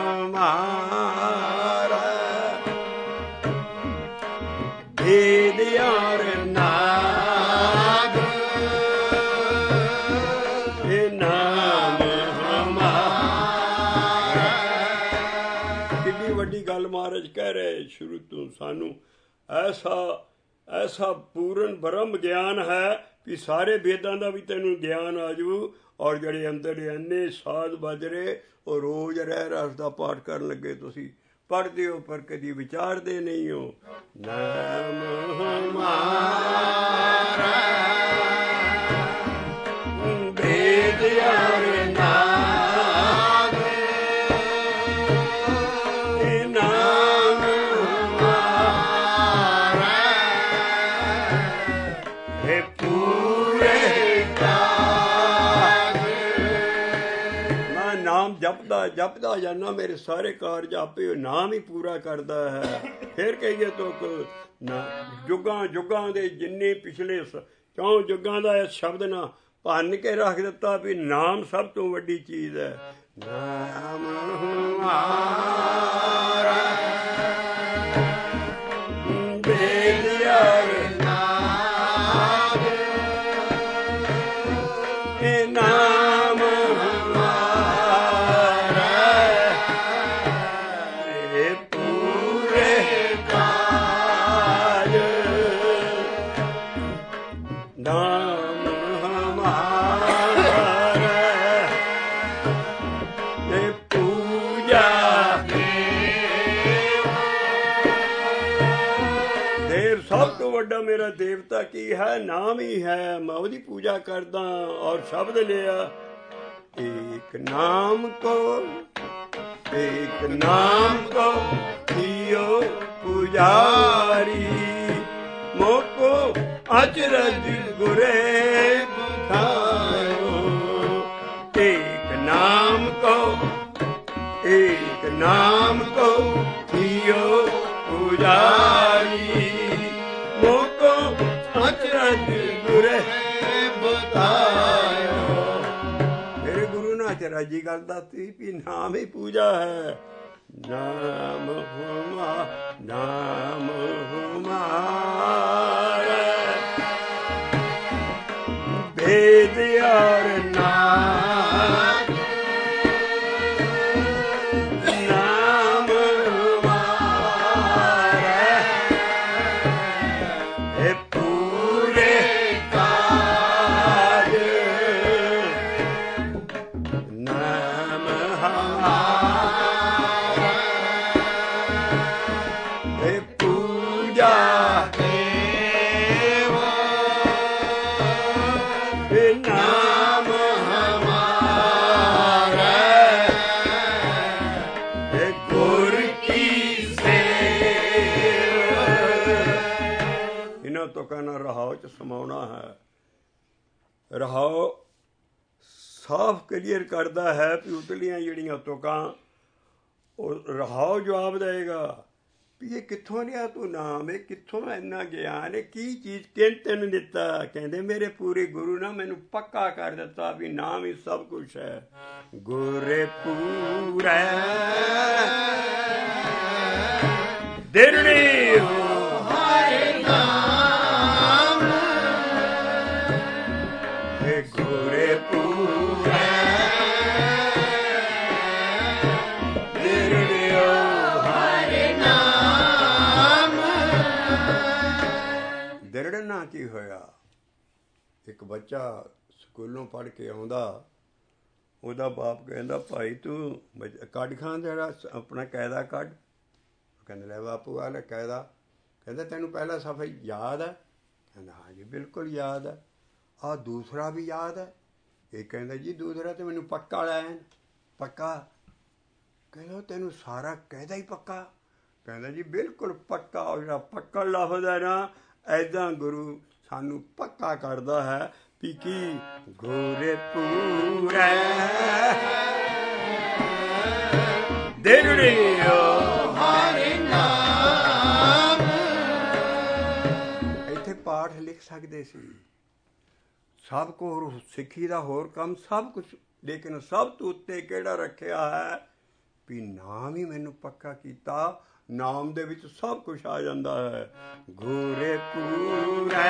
ਹਮਾਰਾ ਵੇਦ ਯਾਰ ਨਾਦ, ਇਹ ਨਾਮ ਹਮਾਰਾ। ਕਿੰਨੀ ਵੱਡੀ ਗੱਲ ਮਹਾਰਾਜ ਕਹਿ ਰਹੇ ਸ਼ੁਰੂ ਤੋਂ ਸਾਨੂੰ। ਐਸਾ ਐਸਾ ਪੂਰਨ ਬ੍ਰਹਮ ਗਿਆਨ ਹੈ ਵੀ ਸਾਰੇ ਵੇਦਾਂ ਦਾ ਵੀ ਤੈਨੂੰ ਗਿਆਨ ਆ ਜੂ। ਔਰ ਜਿਹੜੇ ਅੰਦਰ ਇੰਨੇ ਸਾਜ਼ ਵੱਜ ਰਹੇ, ਉਹ ਰੋਜ਼ ਰਹਿ ਰਸ ਦਾ ਪਾਠ ਕਰਨ ਲੱਗੇ ਤੁਸੀਂ ਪੜ੍ਹਦੇ ਹੋ ਪਰ ਕਦੀ ਵਿਚਾਰਦੇ ਨਹੀਂ ਹੋ। ਨਾਮ ਹਮਾਰਾ ਵੇਦ ਯਾਰ ਨਾਦ, ਇਹ ਨਾਮ ਹਮਾਰਾ ਹੈ ਪੂਰੇ ਕਾਜ। ਮੈਂ ਨਾਮ ਜਪਦਾ ਜਪਦਾ ਜਾਨਾ, ਮੇਰੇ ਸਾਰੇ ਕਾਰਜ ਆਪੇ ਨਾਮ ਹੀ ਪੂਰਾ ਕਰਦਾ ਹੈ। ਫਿਰ ਕਹੀਏ ਤੋ ਨਾ ਜੁਗਾਂ ਜੁਗਾਂ ਦੇ ਜਿੰਨੇ ਪਿਛਲੇ ਚੌਂ ਜੁਗਾਂ ਦਾ ਇਸ ਸ਼ਬਦ ਨਾਲ ਭੰਨ ਕੇ ਰੱਖ ਦਿੱਤਾ ਵੀ ਨਾਮ ਸਭ ਤੋਂ ਵੱਡੀ ਚੀਜ਼ ਹੈ। ਨਾਮ ਹਮਾਰਾ ਵੇਦ ਯਾਰ ਨਾਦ, ਇਹ ਨਾਮ ਹਮਾਰਾ ਇਹ ਪੂਰੇ ਕਾਜ। ਨਾਮ ਹਮਾਰਾ ਇਹ ਪੂਜਾ ਦੇਵ। ਸਭ ਤੋਂ ਵੱਡਾ ਮੇਰਾ ਦੇਵਤਾ ਕੀ ਹੈ? ਨਾਮ ਹੀ ਹੈ। ਮੈਂ ਉਹਦੀ ਪੂਜਾ ਕਰਦਾ ਔਰ ਸ਼ਬਦ ਲਿਆ ਏਕ ਨਾਮ ਕੋ, ਏਕ ਨਾਮ ਕੋ ਕੀਓ ਪੁਜਾਰੀ, ਮੋਕੋ ਅਚਰਜ ਗੁਰੇ ਬਖਾਇਓ। ਏਕ ਨਾਮ ਕੋ, ਏਕ ਨਾਮ ਕੋ ਕੀਓ ਪੁਜਾਰੀ, ਮੋਕੋ ਅਚਰਜ ਗੁਰੇ ਬਖਾਇਓ। ਮੇਰੇ ਗੁਰੂ ਨੇ ਅਚਰਜੀ ਗੱਲ ਦੱਸੀ ਵੀ ਨਾਮ ਹੀ ਪੂਜਾ ਹੈ। ਨਾਮ ਹੁਮਾ ਨਾਮ ਹੁਮਾਰਾ ਵੇਦ ਯਾਰ ਨਾਦ, ਨਾਮ ਹੁਮਾਰਾ ਇਹ ਪੂਰੇ ਕਾਜ। ਨਾਮ ਹਮਾਰਾ ਇਹ ਪੂਜਾ ਦੇਵਾ, ਇਹ ਨਾਮ ਹਮਾਰਾ ਚ ਸਮਾਉਣਾ ਹੈ। ਰਹਾਓ ਸਾਫ਼ ਕਲੀਅਰ ਕਰਦਾ ਹੈ ਵੀ ਉਤਲੀਆਂ ਜਿਹੜੀਆਂ ਤੁਕਾਂ ਉਹ ਰਹਾਓ ਜਵਾਬ ਦੇਗਾ ਵੀ ਇਹ ਕਿੱਥੋਂ ਲਿਆ ਤੂੰ ਨਾਮ, ਇਹ ਕਿੱਥੋਂ ਇੰਨਾ ਗਿਆਨ, ਇਹ ਕੀ ਚੀਜ਼ ਕਿਹਨ ਤੈਨੂੰ ਦਿੱਤਾ? ਕਹਿੰਦੇ ਮੇਰੇ ਪੂਰੇ ਗੁਰੂ ਨੇ ਮੈਨੂੰ ਪੱਕਾ ਕਰ ਦਿੱਤਾ ਵੀ ਨਾਮ ਹੀ ਸਭ ਕੁਛ ਹੈ। ਗੁਰੇ ਪੂਰੇ ਦਿਰੜੀ ਹਰਿ ਨਾਮ ਹੈ। ਗੁਰੇ ਪੂਰੇ ਦਿਰੜੀ ਹਰਿ ਨਾਮ। ਦਿਰੜਨਾ ਕੀ ਹੋਇਆ? ਇੱਕ ਬੱਚਾ ਸਕੂਲੋਂ ਪੜ੍ਹ ਕੇ ਆਉਂਦਾ, ਉਹਦਾ ਬਾਪ ਕਹਿੰਦਾ ਭਾਈ ਤੂੰ ਕੱਢ ਖਾਂ ਜਿਹੜਾ ਆਪਣਾ ਕਾਇਦਾ ਕੱਢ। ਕਹਿੰਦਾ ਲੈ ਬਾਪੂ ਆ ਲੈ ਕਾਇਦਾ। ਕਹਿੰਦਾ ਤੈਨੂੰ ਪਹਿਲਾ ਸਫ਼ਾ ਯਾਦ ਹੈ? ਕਹਿੰਦਾ ਹਾਂਜੀ ਬਿਲਕੁਲ ਯਾਦ ਹੈ। ਆਹ ਦੂਸਰਾ ਵੀ ਯਾਦ ਹੈ? ਇਹ ਕਹਿੰਦਾ ਜੀ ਦੂਸਰਾ ਤਾਂ ਮੈਨੂੰ ਪੱਕਾ ਲੈਣ ਪੱਕਾ। ਕਹਿੰਦਾ ਤੈਨੂੰ ਸਾਰਾ ਕਾਇਦਾ ਹੀ ਪੱਕਾ? ਕਹਿੰਦਾ ਜੀ ਬਿਲਕੁਲ ਪੱਕਾ। ਉਹ ਜਿਹੜਾ ਪੱਕਾ ਲਫ਼ਜ਼ ਹੈ ਨਾ, ਐਦਾਂ ਗੁਰੂ ਸਾਨੂੰ ਪੱਕਾ ਕਰਦਾ ਹੈ ਵੀ ਕੀ ਗੋਰੇ ਪੂਰੇ ਦਿਰੜਿਓ ਹਰਿ ਨਾਮ। ਇੱਥੇ ਪਾਠ ਲਿਖ ਸਕਦੇ ਸੀ, ਸਭ ਕੁਝ ਸਿੱਖੀ ਦਾ ਹੋਰ ਕੰਮ ਸਭ ਕੁਛ, ਲੇਕਿਨ ਸਭ ਤੋਂ ਉੱਤੇ ਕਿਹੜਾ ਰੱਖਿਆ ਹੈ ਵੀ ਨਾਮ ਹੀ ਮੈਨੂੰ ਪੱਕਾ ਕੀਤਾ। ਨਾਮ ਦੇ ਵਿੱਚ ਸਭ ਕੁਛ ਆ ਜਾਂਦਾ ਹੈ। ਗੋਰੇ ਪੂਰੇ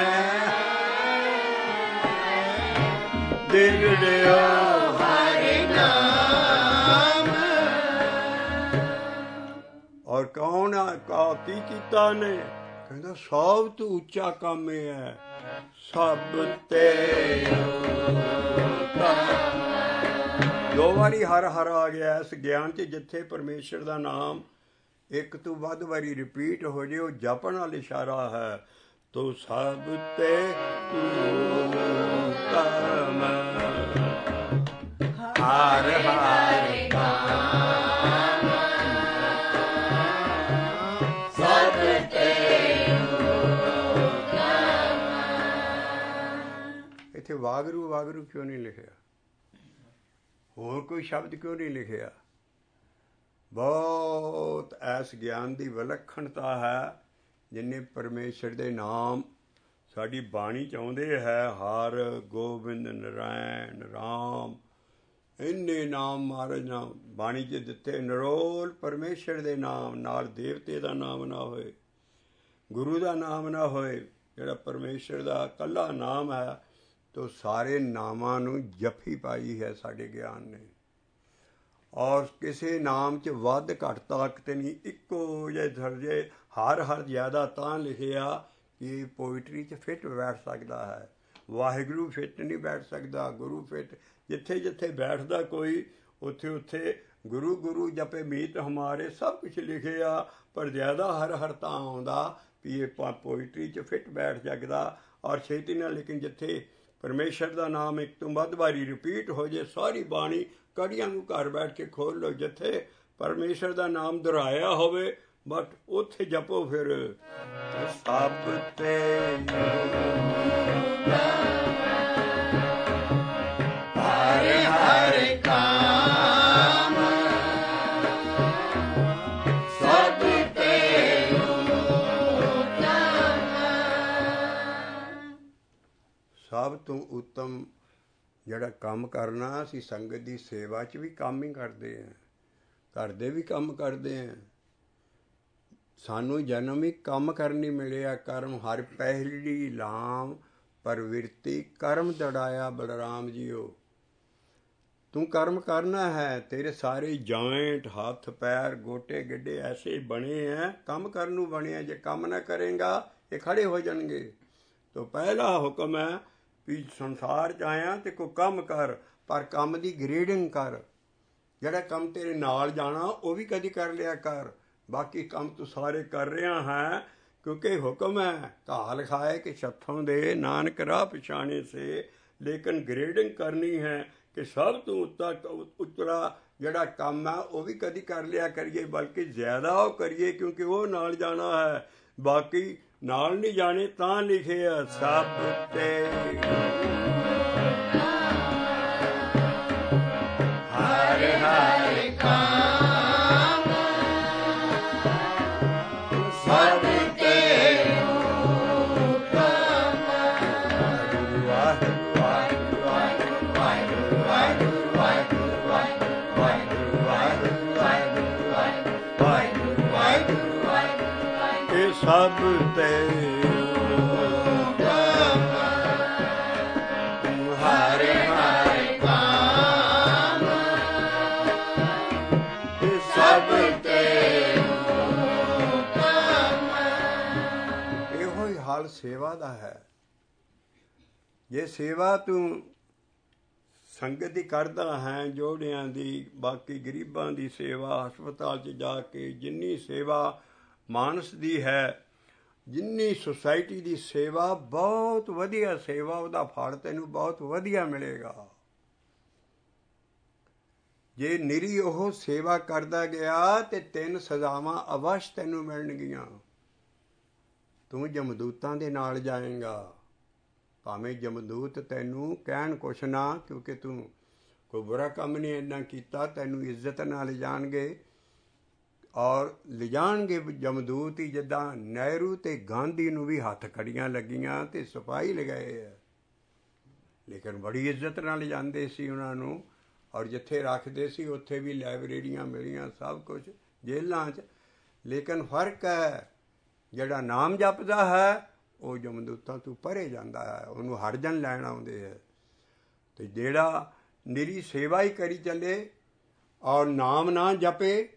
ਦਿਰੜਿਓ ਹਰਿ ਨਾਮ। ਔਰ ਕੌਣ ਆ ਕਾ ਕੀ ਕੀਤਾ ਨੇ? ਕਹਿੰਦਾ ਸਭ ਤੋਂ ਉੱਚਾ ਕੰਮ ਇਹ ਹੈ ਸਭ ਤੇ ਦੋ ਵਾਰੀ ਹਰ ਹਰ ਆ ਗਿਆ ਇਸ ਗਿਆਨ 'ਚ। ਜਿੱਥੇ ਪਰਮੇਸ਼ਰ ਦਾ ਨਾਮ ਇੱਕ ਤੋਂ ਵੱਧ ਵਾਰੀ ਰਿਪੀਟ ਹੋ ਜੇ ਉਹ ਜਪਣ ਵਾਲਾ ਇਸ਼ਾਰਾ ਹੈ। ਤੋ ਸਭ ਤੇ ਕਰਮ ਹਰ ਹਰ ਸਭ ਤੇ ਇੱਥੇ ਵਾਗਰੂ ਵਾਗਰੂ ਕਿਉਂ ਨਹੀਂ ਲਿਖਿਆ? ਹੋਰ ਕੋਈ ਸ਼ਬਦ ਕਿਉਂ ਨਹੀਂ ਲਿਖਿਆ? ਬਹੁਤ ਐਸ ਗਿਆਨ ਦੀ ਵਿਲੱਖਣਤਾ ਹੈ ਜਿੰਨੇ ਪਰਮੇਸ਼ਰ ਦੇ ਨਾਮ ਸਾਡੀ ਬਾਣੀ 'ਚ ਆਉਂਦੇ ਹੈ। ਹਰ ਗੋਬਿੰਦ ਨਰਾਇਣ ਰਾਮ, ਇੰਨੇ ਨਾਮ ਮਹਾਰਾਜ ਨਾਮ ਬਾਣੀ 'ਚ ਦਿੱਤੇ। ਨਿਰੋਲ ਪਰਮੇਸ਼ਰ ਦੇ ਨਾਮ ਨਾਲ ਦੇਵਤੇ ਦਾ ਨਾਮ ਨਾ ਹੋਏ, ਗੁਰੂ ਦਾ ਨਾਮ ਨਾ ਹੋਏ, ਜਿਹੜਾ ਪਰਮੇਸ਼ਰ ਦਾ ਇਕੱਲਾ ਨਾਮ ਹੈ। ਤੋ ਸਾਰੇ ਨਾਮਾਂ ਨੂੰ ਜੱਫੀ ਪਾਈ ਹੈ ਸਾਡੇ ਗਿਆਨ ਨੇ। ਔਰ ਕਿਸੇ ਨਾਮ 'ਚ ਵੱਧ ਘੱਟ ਤਾਕਤ ਨਹੀਂ, ਇੱਕੋ ਜਿਹੇ ਦਰਜੇ। ਹਰ ਹਰ ਜ਼ਿਆਦਾ ਤਾਂ ਲਿਖਿਆ ਕਿ ਪੋਇਟਰੀ 'ਚ ਫਿੱਟ ਬੈਠ ਸਕਦਾ ਹੈ, ਵਾਹਿਗੁਰੂ ਫਿੱਟ ਨਹੀਂ ਬੈਠ ਸਕਦਾ, ਗੁਰੂ ਫਿੱਟ। ਜਿੱਥੇ ਜਿੱਥੇ ਬੈਠਦਾ ਕੋਈ ਉੱਥੇ ਉੱਥੇ ਗੁਰੂ ਗੁਰੂ ਜਪੇ ਮੀਤ ਹਮਾਰੇ ਸਭ ਕੁਛ ਲਿਖਿਆ। ਪਰ ਜ਼ਿਆਦਾ ਹਰ ਹਰ ਤਾਂ ਆਉਂਦਾ ਵੀ ਇਹ ਪੋਇਟਰੀ 'ਚ ਫਿੱਟ ਬੈਠ ਸਕਦਾ ਔਰ ਛੇਤੀ ਨਾਲ। ਲੇਕਿਨ ਜਿੱਥੇ ਪਰਮੇਸ਼ਰ ਦਾ ਨਾਮ ਇੱਕ ਤੋਂ ਵੱਧ ਵਾਰੀ ਰਿਪੀਟ ਹੋ ਜੇ, ਸਾਰੀ ਬਾਣੀ ਕੜੀਆਂ ਨੂੰ ਘਰ ਬੈਠ ਕੇ ਖੋਲ੍ਹ ਲਓ। ਜਿੱਥੇ ਪਰਮੇਸ਼ਰ ਦਾ ਨਾਮ ਦੁਹਰਾਇਆ ਹੋਵੇ ਬਟ ਉੱਥੇ ਜਪੋ ਫਿਰ ਸਭ ਤੇ ਹਰਿ ਹਰਿ ਕਾਮ। ਸਭ ਤੇ ਸਭ ਤੋਂ ਉੱਤਮ ਜਿਹੜਾ ਕੰਮ ਕਰਨਾ, ਅਸੀਂ ਸੰਗਤ ਦੀ ਸੇਵਾ 'ਚ ਵੀ ਕੰਮ ਹੀ ਕਰਦੇ ਹਾਂ, ਘਰ ਦੇ ਵੀ ਕੰਮ ਕਰਦੇ ਹਾਂ। ਸਾਨੂੰ ਜਨਮ ਹੀ ਕੰਮ ਕਰਨੀ ਮਿਲਿਆ। ਕਰਮ ਹਰ ਪਹਿਲੀ ਲਾਮ ਪ੍ਰਵਿਰਤੀ ਕਰਮ ਦੜਾਇਆ ਬਲਰਾਮ ਜੀਓ। ਤੂੰ ਕਰਮ ਕਰਨਾ ਹੈ। ਤੇਰੇ ਸਾਰੇ ਜੁਆਇੰਟ ਹੱਥ ਪੈਰ ਗੋਟੇ ਗਿੱਡੇ ਐਸੇ ਬਣੇ ਹੈ, ਕੰਮ ਕਰਨ ਨੂੰ ਬਣੇ। ਜੇ ਕੰਮ ਨਾ ਕਰੇਗਾ ਇਹ ਖੜੇ ਹੋ ਜਾਣਗੇ। ਤੋ ਪਹਿਲਾ ਹੁਕਮ ਹੈ ਵੀ ਸੰਸਾਰ 'ਚ ਆਇਆ ਤੇ ਕੋਈ ਕੰਮ ਕਰ, ਪਰ ਕੰਮ ਦੀ ਗ੍ਰੇਡਿੰਗ ਕਰ। ਜਿਹੜਾ ਕੰਮ ਤੇਰੇ ਨਾਲ ਜਾਣਾ ਉਹ ਵੀ ਕਦੀ ਕਰ ਲਿਆ ਕਰ। ਬਾਕੀ ਕੰਮ ਤੂੰ ਸਾਰੇ ਕਰ ਰਿਹਾ ਹੈ ਕਿਉਂਕਿ ਹੁਕਮ ਹੈ। ਘਾਹ ਲਿਖਾਏ ਕਿ ਛੱਥੋਂ ਦੇ ਨਾਨਕ ਰਾਹ ਪਛਾਣੇ ਸੇ। ਲੇਕਿਨ ਗ੍ਰੇਡਿੰਗ ਕਰਨੀ ਹੈ ਕਿ ਸਭ ਤੋਂ ਉੱਤਾ ਉੱਤਰਾ ਜਿਹੜਾ ਕੰਮ ਹੈ ਉਹ ਵੀ ਕਦੀ ਕਰ ਲਿਆ ਕਰੀਏ, ਬਲਕਿ ਜ਼ਿਆਦਾ ਉਹ ਕਰੀਏ ਕਿਉਂਕਿ ਉਹ ਨਾਲ ਜਾਣਾ ਹੈ। ਬਾਕੀ ਨਾਲ ਨਹੀਂ ਜਾਣੇ ਤਾਂ ਲਿਖਿਆ ਸਭ ਤੇ ਹਰ ਹਰ ਕਾਮ ਸਭ ਤੇ ਉਤਮ। ਵਾਹਿਗੁਰੂ ਵਾਹਿਗੁਰੂ ਵਾਹਿਗੁਰੂ ਵਾਹਿਗੁਰੂ ਵਾਹਿਗੁਰੂ ਵਾਹਿਗੁਰੂ ਵਾਹਿਗੁਰੂ ਵਾਹਿਗੁਰੂ ਵਾਹਿਗੁਰੂ ਵਾਹਿਗੁਰੂ ਵਾਹਿਗੁਰੂ ਵਾਹਿਗੁਰੂ ਇਹ ਸਭ ਤੇ ਹਰ ਹਰ ਕਾਮ ਇਹ ਸਭ ਸਭ ਤੇ ਉਤਮ। ਇਹੋ ਹੀ ਹਾਲ ਸੇਵਾ ਦਾ ਹੈ। ਜੇ ਸੇਵਾ ਤੂੰ ਸੰਗਤ ਦੀ ਕਰਦਾ ਹੈ, ਜੋੜਿਆਂ ਦੀ, ਬਾਕੀ ਗਰੀਬਾਂ ਦੀ ਸੇਵਾ, ਹਸਪਤਾਲ 'ਚ ਜਾ ਕੇ ਜਿੰਨੀ ਸੇਵਾ ਮਾਨਸ ਦੀ ਹੈ, ਜਿੰਨੀ ਸੁਸਾਇਟੀ ਦੀ ਸੇਵਾ, ਬਹੁਤ ਵਧੀਆ ਸੇਵਾ, ਉਹਦਾ ਫਲ ਤੈਨੂੰ ਬਹੁਤ ਵਧੀਆ ਮਿਲੇਗਾ। ਜੇ ਨਿਰੀ ਉਹ ਸੇਵਾ ਕਰਦਾ ਗਿਆ ਤੇ ਤਿੰਨ ਸਜ਼ਾਵਾਂ ਅਵਸ਼ ਤੈਨੂੰ ਮਿਲਣਗੀਆਂ। ਤੂੰ ਜਮਦੂਤਾਂ ਦੇ ਨਾਲ ਜਾਏਗਾ, ਭਾਵੇਂ ਜਮਦੂਤ ਤੈਨੂੰ ਕਹਿਣ ਕੁਛ ਨਾ, ਕਿਉਂਕਿ ਤੂੰ ਕੋਈ ਬੁਰਾ ਕੰਮ ਨਹੀਂ ਇੰਨਾ ਕੀਤਾ, ਤੈਨੂੰ ਇੱਜ਼ਤ ਨਾਲ ਲਿਜਾਣਗੇ ਔਰ ਲਿਜਾਣਗੇ ਜਮਦੂਤ ਹੀ। ਜਿੱਦਾਂ ਨਹਿਰੂ ਤੇ ਗਾਂਧੀ ਨੂੰ ਵੀ ਹੱਥ ਕੜੀਆਂ ਲੱਗੀਆਂ ਤੇ ਸਿਪਾਹੀ ਲਗਾਏ ਆ, ਲੇਕਿਨ ਬੜੀ ਇੱਜ਼ਤ ਨਾਲ ਲਿਜਾਂਦੇ ਸੀ ਉਹਨਾਂ ਨੂੰ, ਔਰ ਜਿੱਥੇ ਰੱਖਦੇ ਸੀ ਉੱਥੇ ਵੀ ਲਾਇਬ੍ਰੇਰੀਆਂ ਮਿਲੀਆਂ, ਸਭ ਕੁਝ ਜੇਲ੍ਹਾਂ 'ਚ। ਲੇਕਿਨ ਫਰਕ ਹੈ, ਜਿਹੜਾ ਨਾਮ ਜਪਦਾ ਹੈ ਉਹ ਜਮਦੂਤਾਂ ਤੋਂ ਪਰੇ ਜਾਂਦਾ ਹੈ, ਉਹਨੂੰ ਹਰਜਨ ਲੈਣ ਆਉਂਦੇ ਹੈ। ਅਤੇ ਜਿਹੜਾ ਨਿਰੀ ਸੇਵਾ ਹੀ ਕਰੀ ਚੱਲੇ ਔਰ ਨਾਮ ਨਾ ਜਪੇ,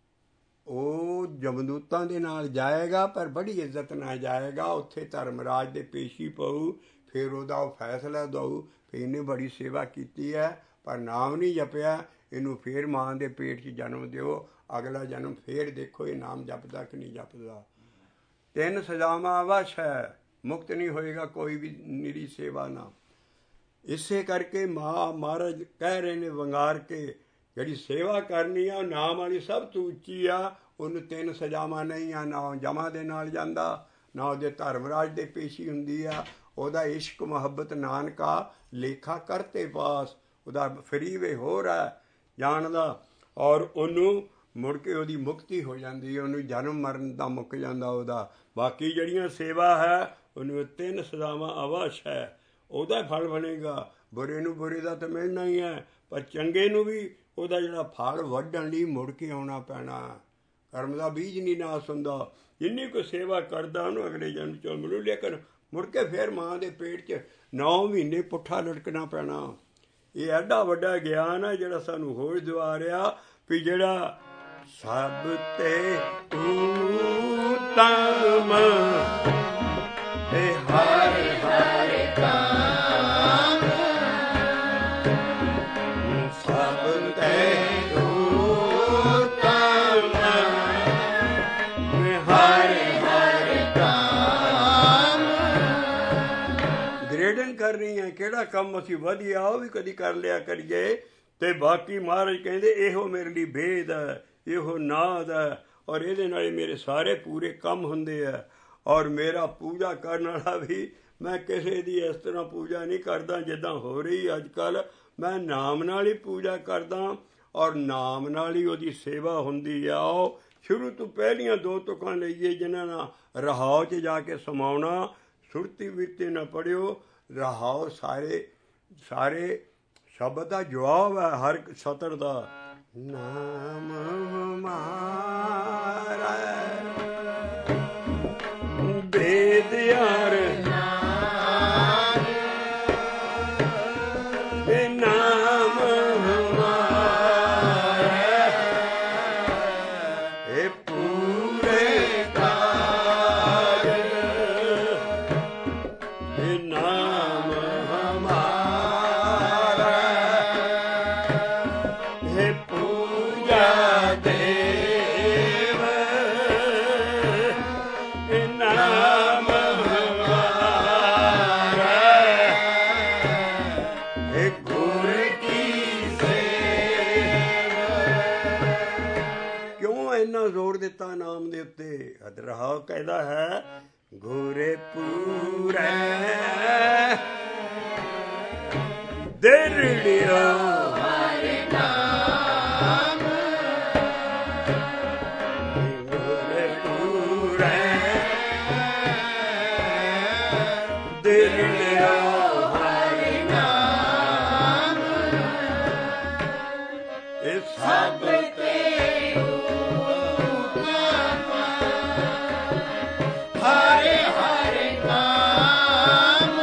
ਉਹ ਜਮਦੂਤਾਂ ਦੇ ਨਾਲ ਜਾਏਗਾ, ਪਰ ਬੜੀ ਇੱਜ਼ਤ ਨਾਲ ਜਾਏਗਾ। ਉੱਥੇ ਧਰਮਰਾਜ ਦੇ ਪੇਸ਼ੀ ਪਊ, ਫਿਰ ਉਹਦਾ ਉਹ ਫੈਸਲਾ ਦਊ ਫਿਰ ਇਹਨੇ ਬੜੀ ਸੇਵਾ ਕੀਤੀ ਹੈ ਪਰ ਨਾਮ ਨਹੀਂ ਜਪਿਆ, ਇਹਨੂੰ ਫਿਰ ਮਾਂ ਦੇ ਪੇਟ 'ਚ ਜਨਮ ਦਿਓ, ਅਗਲਾ ਜਨਮ ਫਿਰ ਦੇਖੋ ਇਹ ਨਾਮ ਜਪਦਾ ਕਿ ਨਹੀਂ ਜਪਦਾ। ਤਿੰਨ ਸਜ਼ਾਵਾਂ ਅਵਸ਼ ਹੈ, ਮੁਕਤ ਨਹੀਂ ਹੋਏਗਾ ਕੋਈ ਵੀ ਨਿਰੀ ਸੇਵਾ ਨਾ। ਇਸੇ ਕਰਕੇ ਮਾਂ ਮਹਾਰਾਜ ਕਹਿ ਰਹੇ ਨੇ ਵੰਗਾਰ ਕੇ, ਜਿਹੜੀ ਸੇਵਾ ਕਰਨੀ ਆ ਉਹ ਨਾਮ ਵਾਲੀ ਸਭ ਤੋਂ ਉੱਚੀ ਆ, ਉਹਨੂੰ ਤਿੰਨ ਸਜ਼ਾਵਾਂ ਨਹੀਂ ਆ, ਨਾ ਉਹ ਜਮਾਂ ਦੇ ਨਾਲ ਜਾਂਦਾ, ਨਾ ਉਹਦੇ ਧਰਮਰਾਜ ਦੇ ਪੇਸ਼ੀ ਹੁੰਦੀ ਆ। ਉਹਦਾ ਇਸ਼ਕ ਮੁਹੱਬਤ ਨਾਨਕਾ ਲੇਖਾ ਕਰਤੇ ਪਾਸ, ਉਹਦਾ ਫਰੀ ਵੇ ਹੋ ਰਿਹਾ ਜਾਣਦਾ, ਔਰ ਉਹਨੂੰ ਮੁੜ ਕੇ ਉਹਦੀ ਮੁਕਤੀ ਹੋ ਜਾਂਦੀ ਹੈ, ਉਹਨੂੰ ਜਨਮ ਮਰਨ ਦਾ ਮੁੱਕ ਜਾਂਦਾ ਉਹਦਾ। ਬਾਕੀ ਜਿਹੜੀਆਂ ਸੇਵਾ ਹੈ ਉਹਨੂੰ ਤਿੰਨ ਸਜ਼ਾਵਾਂ ਅਵਸ਼ ਹੈ, ਉਹਦਾ ਫਲ ਬਣੇਗਾ। ਬੁਰੇ ਨੂੰ ਬੁਰੇ ਦਾ ਤਾਂ ਮਿਲਣਾ ਹੀ ਹੈ, ਪਰ ਚੰਗੇ ਨੂੰ ਵੀ ਉਹਦਾ ਜਿਹੜਾ ਫਲ ਵੱਢਣ ਲਈ ਮੁੜ ਕੇ ਆਉਣਾ ਪੈਣਾ। ਕਰਮ ਦਾ ਬੀਜ ਨਹੀਂ ਨਾਸ ਹੁੰਦਾ। ਜਿੰਨੀ ਕੋਈ ਸੇਵਾ ਕਰਦਾ ਉਹਨੂੰ ਅਗਲੇ ਜਨਮ 'ਚ ਮਿਲੂ, ਲੇਕਿਨ ਮੁੜ ਕੇ ਫਿਰ ਮਾਂ ਦੇ ਪੇਟ 'ਚ ਨੌ ਮਹੀਨੇ ਪੁੱਠਾ ਲਟਕਣਾ ਪੈਣਾ। ਇਹ ਐਡਾ ਵੱਡਾ ਗਿਆਨ ਹੈ ਜਿਹੜਾ ਸਾਨੂੰ ਹੋਸ਼ ਦਿਵਾ ਰਿਹਾ ਵੀ ਜਿਹੜਾ ਸਭ ਤੇ ਉਤਮ ਤੇ ਹਰ ਹਰ ਕਾਮ ਸਭ ਤੇ ਉਤਮ ਹਰ ਹਰ ਕਾਮ। ਗ੍ਰੇਡਿੰਗ ਕਰ ਰਹੀ ਹੈ, ਕਿਹੜਾ ਕੰਮ ਅਸੀਂ ਵਧੀਆ ਉਹ ਵੀ ਕਦੀ ਕਰ ਲਿਆ ਕਰੀਏ, ਤੇ ਬਾਕੀ ਮਹਾਰਾਜ ਕਹਿੰਦੇ ਇਹੋ ਮੇਰੇ ਲਈ ਭੇਦ ਹੈ, ਇਹੋ ਨਾਦ ਹੈ, ਔਰ ਇਹਦੇ ਨਾਲ ਮੇਰੇ ਸਾਰੇ ਪੂਰੇ ਕੰਮ ਹੁੰਦੇ ਆ। ਔਰ ਮੇਰਾ ਪੂਜਾ ਕਰਨ ਵਾਲਾ ਵੀ ਮੈਂ ਕਿਸੇ ਦੀ ਇਸ ਤਰ੍ਹਾਂ ਪੂਜਾ ਨਹੀਂ ਕਰਦਾ ਜਿੱਦਾਂ ਹੋ ਰਹੀ ਅੱਜ ਕੱਲ੍ਹ। ਮੈਂ ਨਾਮ ਨਾਲ ਹੀ ਪੂਜਾ ਕਰਦਾ, ਔਰ ਨਾਮ ਨਾਲ ਹੀ ਉਹਦੀ ਸੇਵਾ ਹੁੰਦੀ ਆ। ਉਹ ਸ਼ੁਰੂ ਤੋਂ ਪਹਿਲੀਆਂ ਦੋ ਤੁਕਾਂ ਲਈਏ ਜਿਨ੍ਹਾਂ ਨਾਲ ਰਹਾਓ 'ਚ ਜਾ ਕੇ ਸਮਾਉਣਾ। ਸੁਰਤੀ ਬਿਰਤੀ ਨਾ ਪੜਿਓ, ਰਹਾਓ ਸਾਰੇ ਸਾਰੇ ਸ਼ਬਦ ਦਾ ਜਵਾਬ ਹੈ ਹਰ ਸਤਰ ਦਾ। ਨਾਮ ਹਮਾਰਾ ਵੇਦ ਯਾਰ ਇਹ ਨਾਮ ਹਮਾਰਾ ਇਹ ਪੂਰੇ ਕਾਜ ਇਹ ਨਾਮ ਹਮਾਰਾ ਇਹ ਪੂਜਾ ਦੇਵ ਇਹ ਨਾਮ ਹਮਾਰਾ ਇਹ ਗੁਰ ਕੀ ਸੇਵਾ। ਕਿਉਂ ਇੰਨਾ ਜ਼ੋਰ ਦਿੱਤਾ ਨਾਮ ਦੇ ਉੱਤੇ? ਰਹਾਉ ਕਹਿੰਦਾ ਹੈ ਗੁਰੇ ਪੂਰੇ ਦਿਰੜਿਓ ਹਰਿ ਨਾਮ ਗੁਰੇ ਪੂਰੇ ਦਿਰੜਿਓ ਹਰਿ ਨਾਮ ਇਹ ਸਭ ਸਭ ਤੇ ਉਤਮ ਹਰਿ ਹਰਿ ਨਾਮ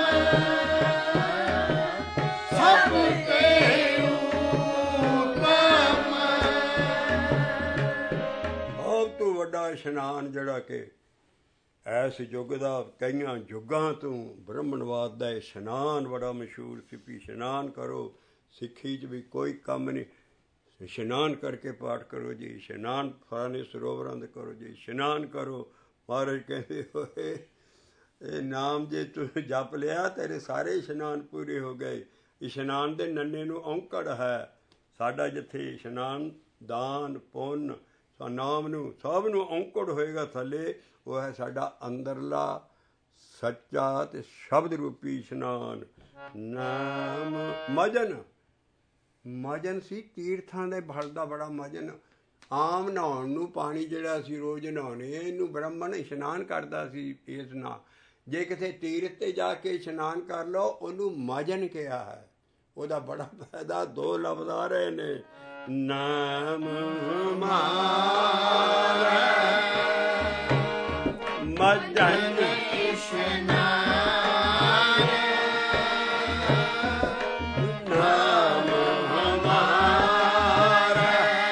ਸਭ ਤੇ ਉਤਮ ਸਭ ਤੋਂ ਵੱਡਾ ਇਸ਼ਨਾਨ ਜਿਹੜਾ ਕਿ ਐਸ ਯੁੱਗ ਦਾ ਕਈਆਂ ਯੁੱਗਾਂ ਤੋਂ ਬ੍ਰਹਮਣਵਾਦ ਦਾ ਇਸ਼ਨਾਨ ਬੜਾ ਮਸ਼ਹੂਰ ਸੀ ਵੀ ਇਸ਼ਨਾਨ ਕਰੋ। ਸਿੱਖੀ 'ਚ ਵੀ ਕੋਈ ਕੰਮ ਨਹੀਂ, ਇਸ਼ਨਾਨ ਕਰਕੇ ਪਾਠ ਕਰੋ ਜੀ, ਇਸ਼ਨਾਨ ਫਲਾਣੇ ਸਰੋਵਰਾਂ ਦੇ ਕਰੋ ਜੀ, ਇਸ਼ਨਾਨ ਕਰੋ। ਮਹਾਰਾਜ ਕਹਿੰਦੇ ਹੋਏ ਇਹ ਨਾਮ ਜੇ ਤੂੰ ਜਪ ਲਿਆ ਤੇਰੇ ਸਾਰੇ ਇਸ਼ਨਾਨ ਪੂਰੇ ਹੋ ਗਏ। ਇਸ਼ਨਾਨ ਦੇ ਨੰਨੇ ਨੂੰ ਔਂਕੜ ਹੈ। ਸਾਡਾ ਜਿੱਥੇ ਇਸ਼ਨਾਨ ਦਾਨ ਪੁੰਨ ਨਾਮ ਨੂੰ ਸਭ ਨੂੰ ਔਂਕੜ ਹੋਏਗਾ ਥੱਲੇ, ਉਹ ਹੈ ਸਾਡਾ ਅੰਦਰਲਾ ਸੱਚਾ ਤੇ ਸ਼ਬਦ ਰੂਪੀ ਇਸ਼ਨਾਨ। ਨਾਮ ਮਜਨ ਮਜਨ ਸੀ ਤੀਰਥਾਂ ਦੇ ਫਲ ਦਾ ਬੜਾ ਮਜਨ। ਆਮ ਨਹਾਉਣ ਨੂੰ ਪਾਣੀ ਜਿਹੜਾ ਅਸੀਂ ਰੋਜ਼ ਨਹਾਉਣੇ ਇਹਨੂੰ ਬ੍ਰਾਹਮਣ ਇਸ਼ਨਾਨ ਕਰਦਾ ਸੀ ਇਸ ਨਾਲ। ਜੇ ਕਿਸੇ ਤੀਰਥ 'ਤੇ ਜਾ ਕੇ ਇਸ਼ਨਾਨ ਕਰ ਲਓ ਉਹਨੂੰ ਮਜਨ ਕਿਹਾ ਹੈ। ਉਹਦਾ ਬੜਾ ਫਾਇਦਾ, ਦੋ ਲਫ਼ਜ਼ ਆ ਰਹੇ ਨੇ, ਨਾਮ ਮਾਰਾ ਮਜਨ ਇਸ਼ਨਾਨ ਨਾਮ ਹਮਾਰਾ।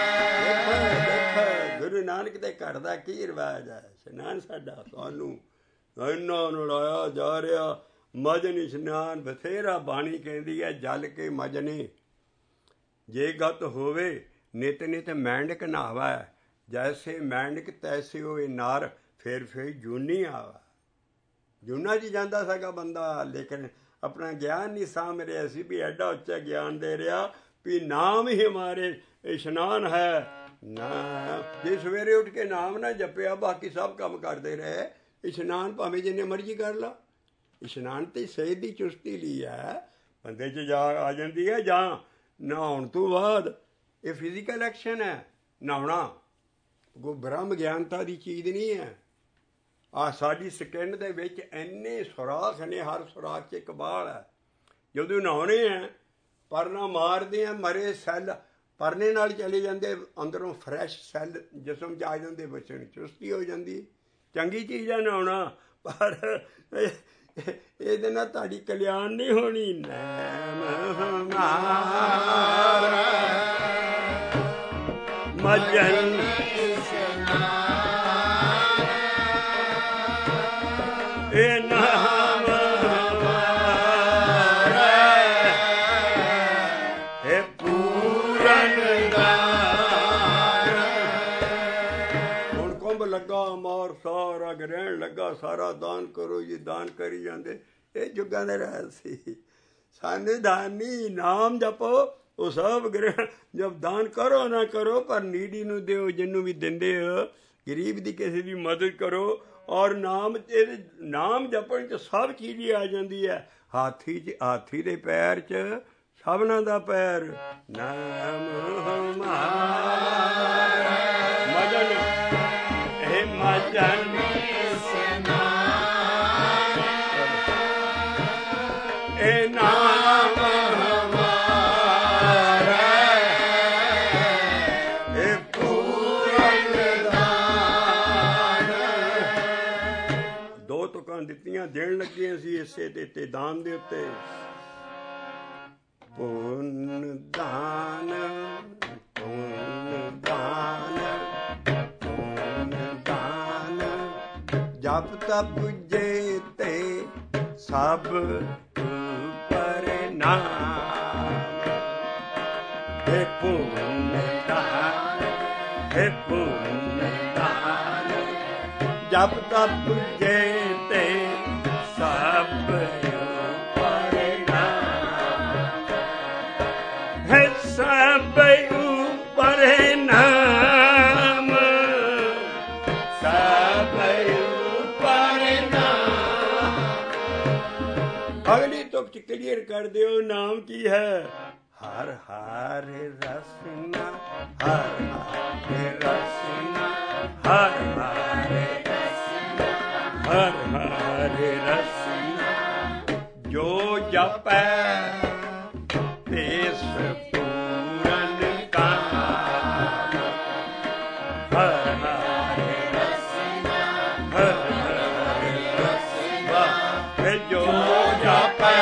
ਗੁਰੂ ਨਾਨਕ ਦੇ ਘਰ ਦਾ ਕੀ ਰਿਵਾਜ ਹੈ? ਇਸ਼ਨਾਨ ਸਾਡਾ ਸਾਨੂੰ ਇੰਨਾ ਨੂੰ ਲਾਇਆ ਜਾ ਰਿਹਾ। ਮਜਨ ਇਸ਼ਨਾਨ ਬਥੇਰਾ ਬਾਣੀ ਕਹਿੰਦੀ ਹੈ ਜਲ ਕੇ ਮਜਨੇ। ਜੇ ਗਤ ਹੋਵੇ ਨਿਤ ਨਿਤ ਮੈਂਡਕ ਨਹਾਵਾ, ਜੈਸੇ ਮੈਂਡਕ ਤੈਸੇ ਹੋਏ ਨਰ, ਫਿਰ ਫਿਰ ਜੂਨੀ ਆਵਾ। ਜੂਨਾ 'ਚ ਜਾਂਦਾ ਸੀਗਾ ਬੰਦਾ, ਲੇਕਿਨ ਆਪਣਾ ਗਿਆਨ ਨਹੀਂ ਸਾਂਭ ਰਿਹਾ ਸੀ ਵੀ ਐਡਾ ਉੱਚਾ ਗਿਆਨ ਦੇ ਰਿਹਾ ਵੀ ਨਾਮ ਹੀ ਹਮਾਰੇ ਇਸ਼ਨਾਨ ਹੈ। ਨਾ ਜੇ ਸਵੇਰੇ ਉੱਠ ਕੇ ਨਾਮ ਨਾ ਜਪਿਆ ਬਾਕੀ ਸਭ ਕੰਮ ਕਰਦੇ ਰਹੇ, ਇਸ਼ਨਾਨ ਭਾਵੇਂ ਜਿੰਨੇ ਮਰਜ਼ੀ ਕਰ ਲਾ। ਇਸ਼ਨਾਨ ਤੇ ਸਿਹਤ ਦੀ ਚੁਸਤੀ ਲਈ ਹੈ, ਬੰਦੇ 'ਚ ਜਾ ਆ ਜਾਂਦੀ ਹੈ। ਜਾਂ ਨਹਾਉਣ ਤੋਂ ਬਾਅਦ ਇਹ ਫਿਜ਼ੀਕਲ ਐਕਸ਼ਨ ਹੈ ਨਹਾਉਣਾ, ਕੋਈ ਬ੍ਰਹਮ ਗਿਆਨਤਾ ਦੀ ਚੀਜ਼ ਨਹੀਂ ਹੈ। ਆਹ ਸਾਡੀ ਸਕਿਨ ਦੇ ਵਿੱਚ ਇੰਨੇ ਸੁਰਾਖ ਨੇ, ਹਰ ਸੁਰਾਖ 'ਚ ਇੱਕ ਬਾਲ ਹੈ। ਜਦੋਂ ਨਹਾਉਣੇ ਹੈ ਪਰਨਾ ਮਾਰਦੇ ਆ, ਮਰੇ ਸੈੱਲ ਪਰਨੇ ਨਾਲ ਚਲੇ ਜਾਂਦੇ, ਅੰਦਰੋਂ ਫਰੈਸ਼ ਸੈੱਲ ਜਿਸਮ 'ਚ ਆ ਜਾਂਦੇ, ਬੱਚੇ ਨੂੰ ਚੁਸਤੀ ਹੋ ਜਾਂਦੀ। ਚੰਗੀ ਚੀਜ਼ ਹੈ ਨਹਾਉਣਾ, ਪਰ ਇਹਦੇ ਨਾਲ ਤੁਹਾਡੀ ਕਲਿਆਣ ਨਹੀਂ ਹੋਣੀ। ਨਾਮ ਹਮਾਰਾ ਮਜਨ ਇਹ ਨਾਮ ਹਮਾਰਾ ਇਹ ਪੂਰਨ ਦਾਨ। ਹੁਣ ਕੁੰਭ ਲੱਗਾ ਮਾਰ ਸਾਰਾ ਗ੍ਰਹਿਣ ਲੱਗਾ, ਸਾਰਾ ਦਾਨ ਕਰੋ ਜੀ, ਦਾਨ ਕਰੀ ਜਾਂਦੇ। ਇਹ ਜੁਗਾਂ ਦੇ ਰਾਜ ਸੀ। ਸਾਨੂੰ ਦਾਨ ਨਹੀਂ, ਨਾਮ ਜਪੋ, ਉਹ ਸਭ ਗ੍ਰਹਿਣ। ਜਬ ਦਾਨ ਕਰੋ ਨਾ ਕਰੋ ਪਰ ਨੀਡੀ ਨੂੰ ਦਿਓ, ਜਿਹਨੂੰ ਵੀ ਦਿੰਦੇ ਹੋ ਗਰੀਬ ਦੀ ਕਿਸੇ ਦੀ ਮਦਦ ਕਰੋ। ਔਰ ਨਾਮ ਇਹਦੇ ਨਾਮ ਜਪਣ 'ਚ ਸਭ ਚੀਜ਼ ਹੀ ਆ ਜਾਂਦੀ ਹੈ। ਹਾਥੀ 'ਚ ਹਾਥੀ ਦੇ ਪੈਰ 'ਚ ਸਭਨਾਂ ਦਾ ਪੈਰ। ਨਾਮ ਹਮਾਰਾ ਮਜਨ ਇਹ ਮਜਨ ਇਹ ਨਾਮ ਹਮਾਰਾ ਇਹ ਪੂਰਨ ਦਾਨ। ਦੋ ਤੁਕਾਂ ਦਿੱਤੀਆਂ, ਦੇਣ ਲੱਗੀਆਂ ਸੀ ਇਸੇ ਤੇ ਤੇ ਦਾਨ ਦੇ ਉੱਤੇ। ਪੁੰਨ ਦਾਨ ਪੁੰਨ ਦਾਨ ਪੁੰਨ ਦਾਨ ਜਪ ਤਪ ਜੇ ਤੇ ਸਭ ਨਾਮ। हे पुण्य दान हे पुण्य दान जप तप जेते सब परिणाम। हे सब परिणाम सब परिणाम। ਕਲੀਅਰ ਕਰ ਦਿਓ ਨਾਮ ਕੀ ਹੈ। ਹਰ ਹਰ ਰਸਨਾ ਹਰ ਹਰ ਰਸਨਾ ਹਰ ਹਰ ਰਸਨਾ ਹਰ ਹਰ ਰਸਨਾ ਜੋ ਜਪੈ ਤਿਸ ਪੂਰਨ ਕਾਮ। ਹਰ ਹਰ ਰਸਨਾ ਹਰ ਹਰ ਰਸਨਾ ਜੋ ਜਪੈ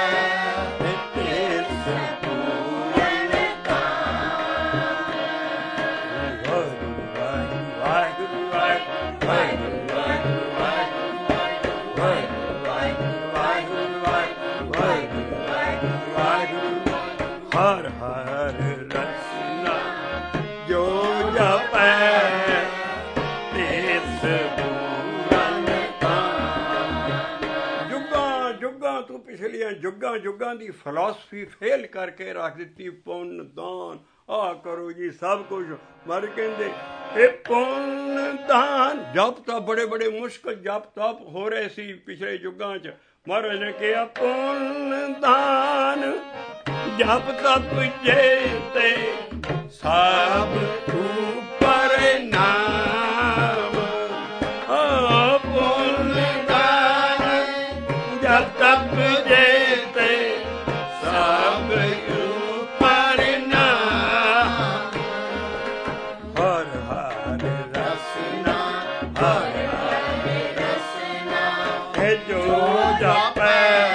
ਹਰ ਹਰ ਰਸਨਾ ਜੋ ਜਪੈ ਤਿਸ ਪੂਰਨ ਕਾਮ। ਜੁਗਾਂ ਜੁਗਾਂ ਤੋਂ ਪਿਛਲੀਆਂ ਜੁਗਾਂ ਜੁਗਾਂ ਦੀ ਫਿਲਾਸਫੀ ਫੇਲ ਕਰਕੇ ਰੱਖ ਦਿੱਤੀ। ਪੁੰਨ ਦਾਨ ਆ ਕਰੋ ਜੀ ਸਭ ਕੁਝ। ਮਰ ਕਹਿੰਦੇ ਇਹ ਪੁੰਨ ਦਾਨ ਜਪ ਤਾਂ ਬੜੇ ਬੜੇ ਮੁਸ਼ਕਲ ਜਪ ਤਪ ਹੋ ਰਹੇ ਸੀ ਪਿਛਲੇ ਯੁੱਗਾਂ 'ਚ। ਮਹਾਰਾਜ ਨੇ ਕਿਹਾ ਪੁੰਨ ਦਾਨ ਜਪ ਤਪ ਜੇ ਤੇ ਸਭ ਉਪਰ ਨਾਮ। ਆ ਪੁੰਨ ਦਾਨ ਜਪ ਤਪ ਜੇ ਤੇ ਸਭ ਉਪਰ ਨਾਮ। ਹਰ ਹਰ ਰਸਨਾ ਹਰ ਹਰ ਰਸਨਾ ਹੈ ਜੋ ਜਪੈ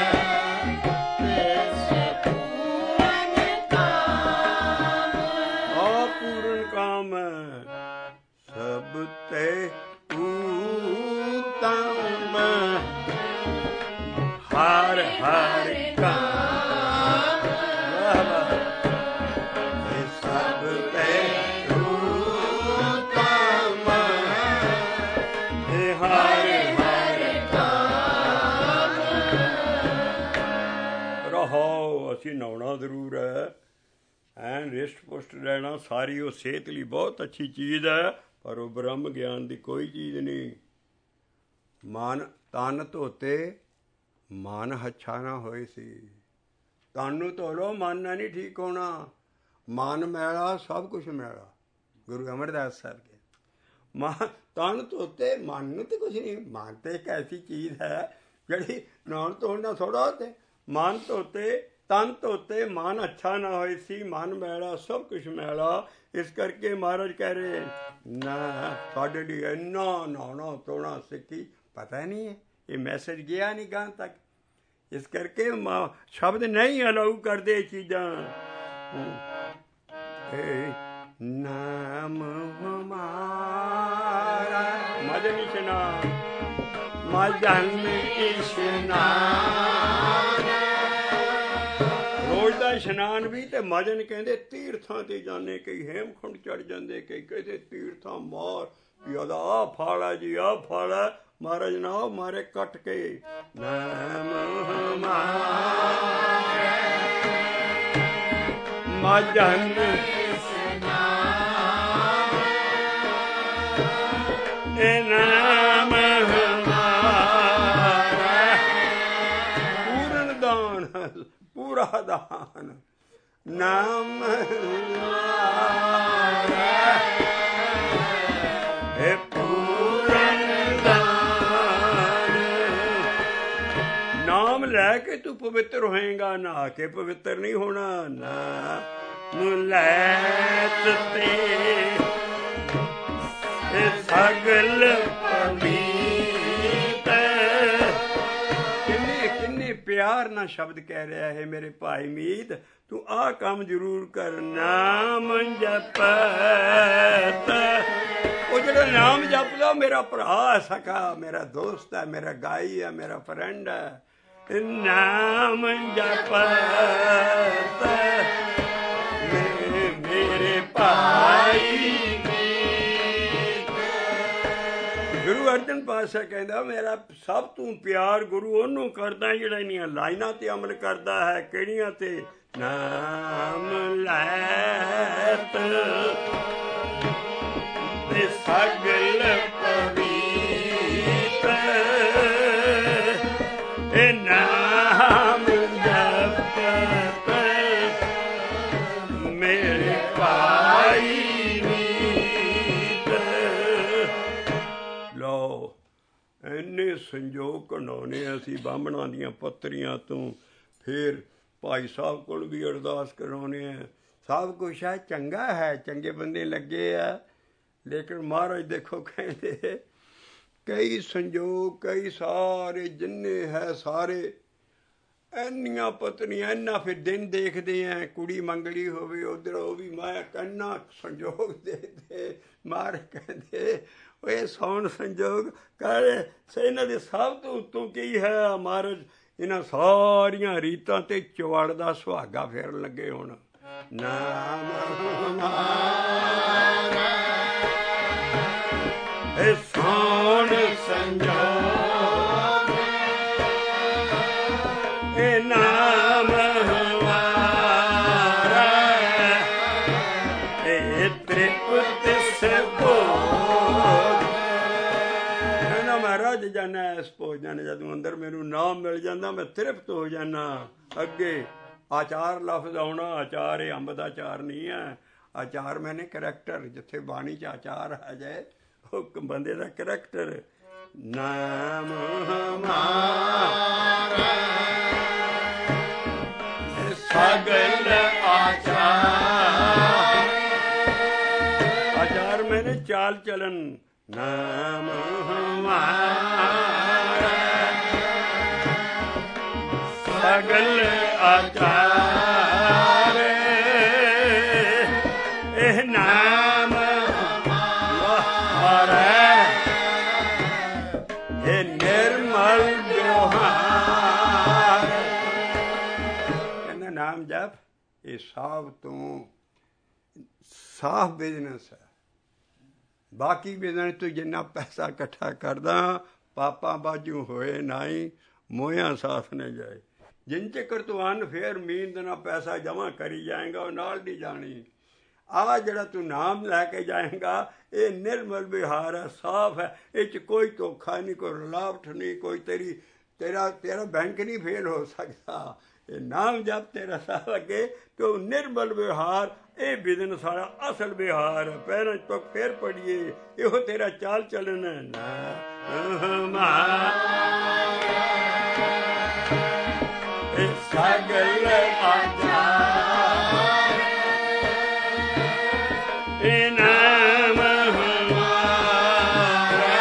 ਸਭ ਤੇ ਊਤਮ। ਹਰ ਹਰ ਕਾਮ ਸਭ ਤੇ ਊਤਮ। ਹਰ ਹਰ ਕਾਮ ਰਹੋ। ਅਸੀਂ ਨਹਾਉਣਾ ਜ਼ਰੂਰ ਹੈ ਐਨ ਰਿਸ਼ਟ ਪੁਸ਼ਟ ਰਹਿਣਾ ਸਾਰੀ ਉਹ ਸਿਹਤ ਲਈ ਬਹੁਤ ਅੱਛੀ ਚੀਜ਼ ਹੈ, ਪਰ ਉਹ ਬ੍ਰਹਮ ਗਿਆਨ ਦੀ ਕੋਈ ਚੀਜ਼ ਨਹੀਂ। ਮਨ ਤਨ ਧੋਤੇ ਮਨ ਹੱਛਾ ਨਾ ਹੋਏ ਸੀ। ਤਨ ਨੂੰ ਧੋ ਲਓ ਮਨ ਨਾਲ ਨਹੀਂ ਠੀਕ ਹੋਣਾ। ਮਨ ਮੈਲਾ ਸਭ ਕੁਛ ਮੈਲਾ। ਗੁਰੂ ਅਮਰਦਾਸ ਸਾਹਿਬ ਕੇ ਮਨ ਤਨ ਧੋਤੇ ਮਨ ਨੂੰ ਤਾਂ ਕੁਛ ਨਹੀਂ। ਮਨ ਤਾਂ ਇੱਕ ਐਸੀ ਚੀਜ਼ ਹੈ ਜਿਹੜੀ ਨਹਾਉਣ ਧੋਣ ਨਾਲ ਥੋੜ੍ਹਾ ਤੇ ਮਨ ਧੋਤੇ ਤਨ ਧੋਤੇ ਮਨ ਅੱਛਾ ਨਾ ਹੋਏ ਸੀ। ਮਨ ਮੈਲਾ ਸਭ ਕੁਛ ਮੈਲਾ। ਇਸ ਕਰਕੇ ਮਹਾਰਾਜ ਕਹਿ ਰਹੇ ਨਾ ਸਾਡੇ ਲਈ ਇੰਨਾ ਨਹਾਉਣਾ ਧੋਣਾ ਸਿੱਖੀ ਪਤਾ ਨਹੀਂ ਹੈ। ਇਹ ਮੈਸੇਜ ਗਿਆ ਨਹੀਂ ਗਾਂ ਤੱਕ। ਇਸ ਕਰਕੇ ਮਾ ਸ਼ਬਦ ਨਹੀਂ ਅਲਾਊ ਕਰਦੇ ਚੀਜ਼ਾਂ। ਨਾਮ ਹਮਾਰਾ ਮਦਨ ਇਸ਼ਨਾਨ ਮਦਨ ਇਸ਼ਨਾਨ। ਰੋਜ਼ ਦਾ ਇਸ਼ਨਾਨ ਵੀ ਤੇ ਮਜਨ ਕਹਿੰਦੇ ਤੀਰਥਾਂ ਤੇ ਜਾਂਦੇ। ਕਈ ਹੇਮਖੁੰਡ ਚੜ੍ਹ ਜਾਂਦੇ, ਕਈ ਕਹਿੰਦੇ ਤੀਰਥਾਂ ਮਾਰ ਵੀ ਉਹਦਾ ਆਹ ਫਲ ਹੈ ਜੀ ਆਹ ਫਲ ਹੈ। ਮਹਾਰਾਜ ਨਾ ਉਹ ਮਾਰੇ ਕੱਟ ਕੇ ਨਾਮ ਹਮਾਰਾ ਮਜਨ ਇਹ ਨਾਮ ਹਮਾਰਾ ਪੂਰਨ ਦਾਨ ਪੂਰਾ ਦਾਨ ਨਾਮ ਇਹ ਪੂਰਨ ਦਾਨ। ਨਾਮ ਲੈ ਕੇ ਤੂੰ ਪਵਿੱਤਰ ਹੋਏਗਾ, ਨਹਾ ਕੇ ਪਵਿੱਤਰ ਨਹੀਂ ਹੋਣਾ। ਨਾਮ ਲੈ ਤੇ ਸਗਲ ਪਵਿੱਤ। ਕਿੰਨੇ ਕਿੰਨੇ ਪਿਆਰ ਨਾਲ ਸ਼ਬਦ ਕਹਿ ਰਿਹਾ ਹੈ ਮੇਰੇ ਭਾਈ ਮੀਤ ਤੂੰ ਆਹ ਕੰਮ ਜ਼ਰੂਰ ਕਰ। ਨਾਮ ਜਪਤ ਉਹ ਜਿਹੜਾ ਨਾਮ ਜਪਦਾ ਮੇਰਾ ਭਰਾ ਸਕਾ ਮੇਰਾ ਦੋਸਤ ਹੈ ਮੇਰਾ ਗਾਈ ਹੈ ਮੇਰਾ ਫਰੈਂਡ ਹੈ। ਨਾਮ ਜਪਤ ਮੇਰੇ ਭਾਈ। ਗੁਰੂ ਅਰਜਨ ਪਾਤਸ਼ਾਹ ਕਹਿੰਦਾ ਮੇਰਾ ਸਭ ਤੋਂ ਪਿਆਰ ਗੁਰੂ ਉਹਨੂੰ ਕਰਦਾ ਜਿਹੜਾ ਇੰਨੀਆਂ ਲਾਈਨਾਂ ਤੇ ਅਮਲ ਕਰਦਾ ਹੈ। ਕਿਹੜੀਆਂ ਤੇ? ਨਾਮ ਲੈਤ ਤੇ ਸਗਲ ਪਵਿੱਤ ਇਹ ਨਾਮ ਇੰਨੇ ਸੰਜੋਗ ਕਢਾਉਣੇ ਅਸੀਂ ਬਾਹਮਣਾਂ ਦੀਆਂ ਪੱਤਰੀਆਂ ਤੋਂ, ਫਿਰ ਭਾਈ ਸਾਹਿਬ ਕੋਲ ਵੀ ਅਰਦਾਸ ਕਰਾਉਣੇ ਆ। ਸਭ ਕੁਛ ਹੈ, ਚੰਗਾ ਹੈ, ਚੰਗੇ ਬੰਦੇ ਲੱਗੇ ਆ, ਲੇਕਿਨ ਮਹਾਰਾਜ ਦੇਖੋ ਕਹਿੰਦੇ ਕਈ ਸੰਜੋਗ, ਕਈ ਸਾਰੇ ਜਿੰਨੇ ਹੈ ਸਾਰੇ, ਇੰਨੀਆਂ ਪਤਨੀਆਂ, ਇੰਨਾ ਫਿਰ ਦਿਨ ਦੇਖਦੇ ਆ, ਕੁੜੀ ਮੰਗਲੀ ਹੋਵੇ ਉੱਧਰ, ਉਹ ਵੀ ਮੈਂ ਇੰਨਾ ਸੰਜੋਗ ਦੇਖਦੇ। ਮਹਾਰਾਜ ਕਹਿੰਦੇ ਇਹ ਸੌਣ ਸੰਜੋਗ ਕਰ, ਇਹਨਾਂ ਦੇ ਸਭ ਤੋਂ ਉੱਤੋਂ ਕੀ ਹੈ ਮਹਾਰਾਜ, ਇਹਨਾਂ ਸਾਰੀਆਂ ਰੀਤਾਂ ਤੇ ਚਵੜ ਦਾ ਸੁਹਾਗਾ ਫੇਰਨ ਲੱਗੇ। ਹੁਣ ਨਾਮ ਇਹ ਸੌਣ ਸੰਜੋਗ, ਇਹ ਨਾਮ ਹਮਾਰਾ, ਇਹ ਤ੍ਰਿਪਤ ਭੋਗ। ਕਹਿੰਦਾ ਮੈਂ ਰੱਜ ਜਾਣਾ ਇਸ ਭੋਜਨ, ਜਦੋਂ ਅੰਦਰ ਮੈਨੂੰ ਨਾਮ ਮਿਲ ਜਾਂਦਾ ਮੈਂ ਤ੍ਰਿਪਤ ਹੋ ਜਾਣਾ। ਅੱਗੇ ਆਚਾਰ ਲਫ਼ਜ਼ ਆਉਣਾ, ਆਚਾਰ ਇਹ ਅੰਬ ਦਾ ਅਚਾਰ ਨਹੀਂ ਹੈ, ਆਚਾਰ ਮੈਨੇ ਕਰੈਕਟਰ, ਜਿੱਥੇ ਬਾਣੀ 'ਚ ਆਚਾਰ ਆ ਜਾਏ ਉਹ ਬੰਦੇ ਦਾ ਕਰੈਕਟਰ। ਨਾਮ ਹਮਾਰਾ ਸਗਲ ਆਚਾਰ, ਆਚਾਰ ਮੈਨੇ ਚਾਲ ਚਲਨ। ਨਾਮ ਹਮਾਰਾ ਸਗਲ ਆਚਾਰ, ਇਹ ਨਾਮ ਹਮਾਰਾ, ਇਹ ਨਿਰਮਲ ਵਿਵਹਾਰ। ਕਹਿੰਦਾ ਨਾਮ ਜਪ ਇਹ ਸਭ ਤੋਂ ਸਾਫ਼ ਬਿਜ਼ਨਸ ਹੈ। ਬਾਕੀ ਬਿਜ਼ਨਸ ਤੂੰ ਜਿੰਨਾ ਪੈਸਾ ਇਕੱਠਾ ਕਰਦਾ, ਪਾਪਾ ਬਾਝੂ ਹੋਏ ਨਾਈ, ਮੋਹਿਆਂ ਸਾਥ ਨੇ ਜਾਏ। ਜਿੰਨ ਚੱਕਰ ਤੂੰ ਅੰਨ ਫੇਰ ਮੀਂਦ ਨਾਲ ਪੈਸਾ ਜਮ੍ਹਾਂ ਕਰੀ ਜਾਏਗਾ, ਉਹ ਨਾਲ ਨਹੀਂ ਜਾਣੀ। ਆਹ ਜਿਹੜਾ ਤੂੰ ਨਾਮ ਲੈ ਕੇ ਜਾਏਗਾ ਇਹ ਨਿਰਮਲ ਵਿਹਾਰ ਹੈ, ਸਾਫ਼ ਹੈ, ਇਹ 'ਚ ਕੋਈ ਧੋਖਾ ਨਹੀਂ, ਕੋਈ ਰਲਾਵਟ ਨਹੀਂ, ਕੋਈ ਤੇਰੀ ਤੇਰਾ ਤੇਰਾ ਬੈਂਕ ਨਹੀਂ ਫੇਲ ਹੋ ਸਕਦਾ। ਇਹ ਨਾਮ ਜਪ ਤੇਰਾ ਸਾਹ ਅੱਗੇ ਤੇ ਨਿਰਮਲ ਵਿਹਾਰ, ਇਹ ਬਿਜ਼ਨ ਸਾਰਾ ਅਸਲ ਵਿਹਾਰ ਹੈ। ਪਹਿਲਾਂ ਤੋਂ ਫਿਰ ਪੜੀਏ, ਇਹੋ ਤੇਰਾ ਚਾਲ ਚੱਲਣ ਹੈ। ਨਾ ਸਗਲ ਆਚਾਰ, ਇਹ ਨਾਮ ਹਮਾਰਾ,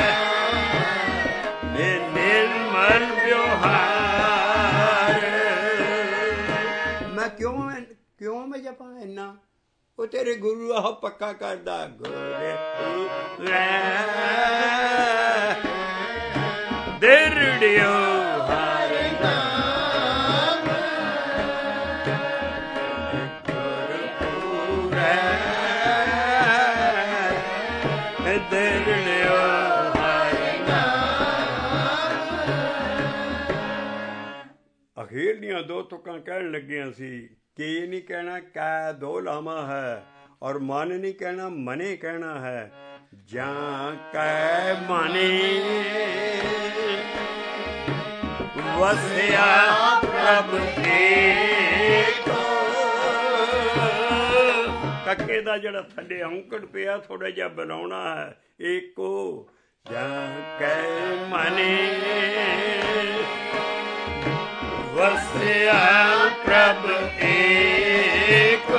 ਇਹ ਨਿਰਮਲ ਵਿਵਹਾਰ। ਮੈਂ ਕਿਉਂ ਕਿਉਂ ਮੈਂ ਜਪਾਂ ਇੰਨਾ, ਉਹ ਤੇਰੇ ਗੁਰੂ ਆਹ ਪੱਕਾ ਕਰਦਾ। ਗੋਰੇ ਦਿਰੜਿਓ ਅਖੀਰ ਦੀਆਂ ਦੋ ਤੁਕਾਂ ਕਹਿਣ ਲੱਗੀਆਂ ਸੀ ਕਿ ਇਹ ਨਹੀਂ ਕਹਿਣਾ ਕੈ ਦੋ ਲਾਵਾਂ ਹੈ, ਔਰ ਮਨ ਨਹੀਂ ਕਹਿਣਾ ਮਨੇ ਕਹਿਣਾ ਹੈ। ਜਾਂ ਕੈ ਮਨੇ ਵਸਿਆ ਪ੍ਰਭ ਏਕੋ, ਕੱਕੇ ਦਾ ਜਿਹੜਾ ਥੱਲੇ ਔਂਕੜ ਪਿਆ ਥੋੜਾ ਜਿਹਾ ਬਣਾਉਣਾ ਹੈ, ਏਕੋ। ਜਾਂ ਕੈ ਮਨੇ ਵਸਿਆ ਪ੍ਰਭ ਏਕੋ,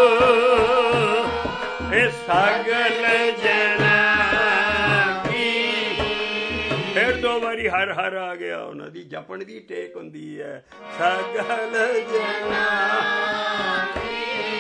ਇਹ ਸਗਲ ਜਨਾ ਕੀ। ਫਿਰ ਦੋ ਵਾਰੀ ਹਰ ਹਰ ਆ ਗਿਆ, ਉਹਨਾਂ ਦੀ ਜਪਣ ਦੀ ਟੇਕ ਹੁੰਦੀ ਹੈ। ਸਗਲ ਜਨਾ ਕੀ,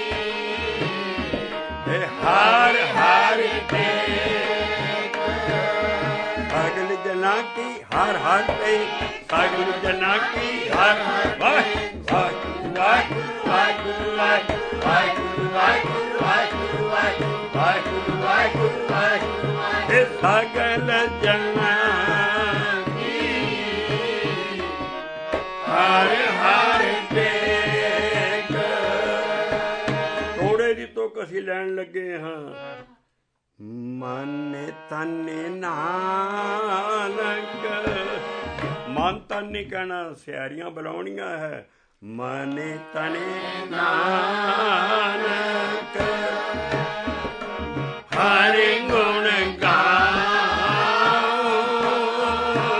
ਇਹ ਹਰ ਹਰ ਟੇਕ, ਸਗਲ ਜਨਾ ਕੀ ਹਰ ਹਰ ਟੇਕ, ਸਗਲ ਜਨਾ ਕੀ ਹਰ ਹਰ। ਵਾਹਿਗੁਰੂ ਵਾਹਿਗੁਰੂ ਵਾਹਿਗੁਰੂ ਵਾਹਿਗੁਰੂ ਵਾਹਿਗੁਰੂ ਵਾਹਿਗੁਰੂ ਵਾਹਿਗੁਰੂ ਵਾਹਿਗੁਰੂ ਵਾਹਿਗੁਰੂ ਵਾਹਿਗੁਰੂ, ਇਹ ਸਗਲ ਜਨਾ ਕੀ ਹਰ ਹਰ ਟੇਕ। ਥੋੜੇ ਦੀ ਤੁਕ ਅਸੀਂ ਲੈਣ ਲੱਗੇ ਹਾਂ। ਮਨ ਤਨ ਨਾਨਕ, ਮਨ ਤਨ ਨਹੀਂ ਕਹਿਣਾ, ਸਿਆਰੀਆਂ ਬੁਲਾਉਣੀਆਂ ਹੈ। ਮਨ ਤਨ ਨਾਨਕ ਹਰਿ ਗੁਣ ਗਾਓ,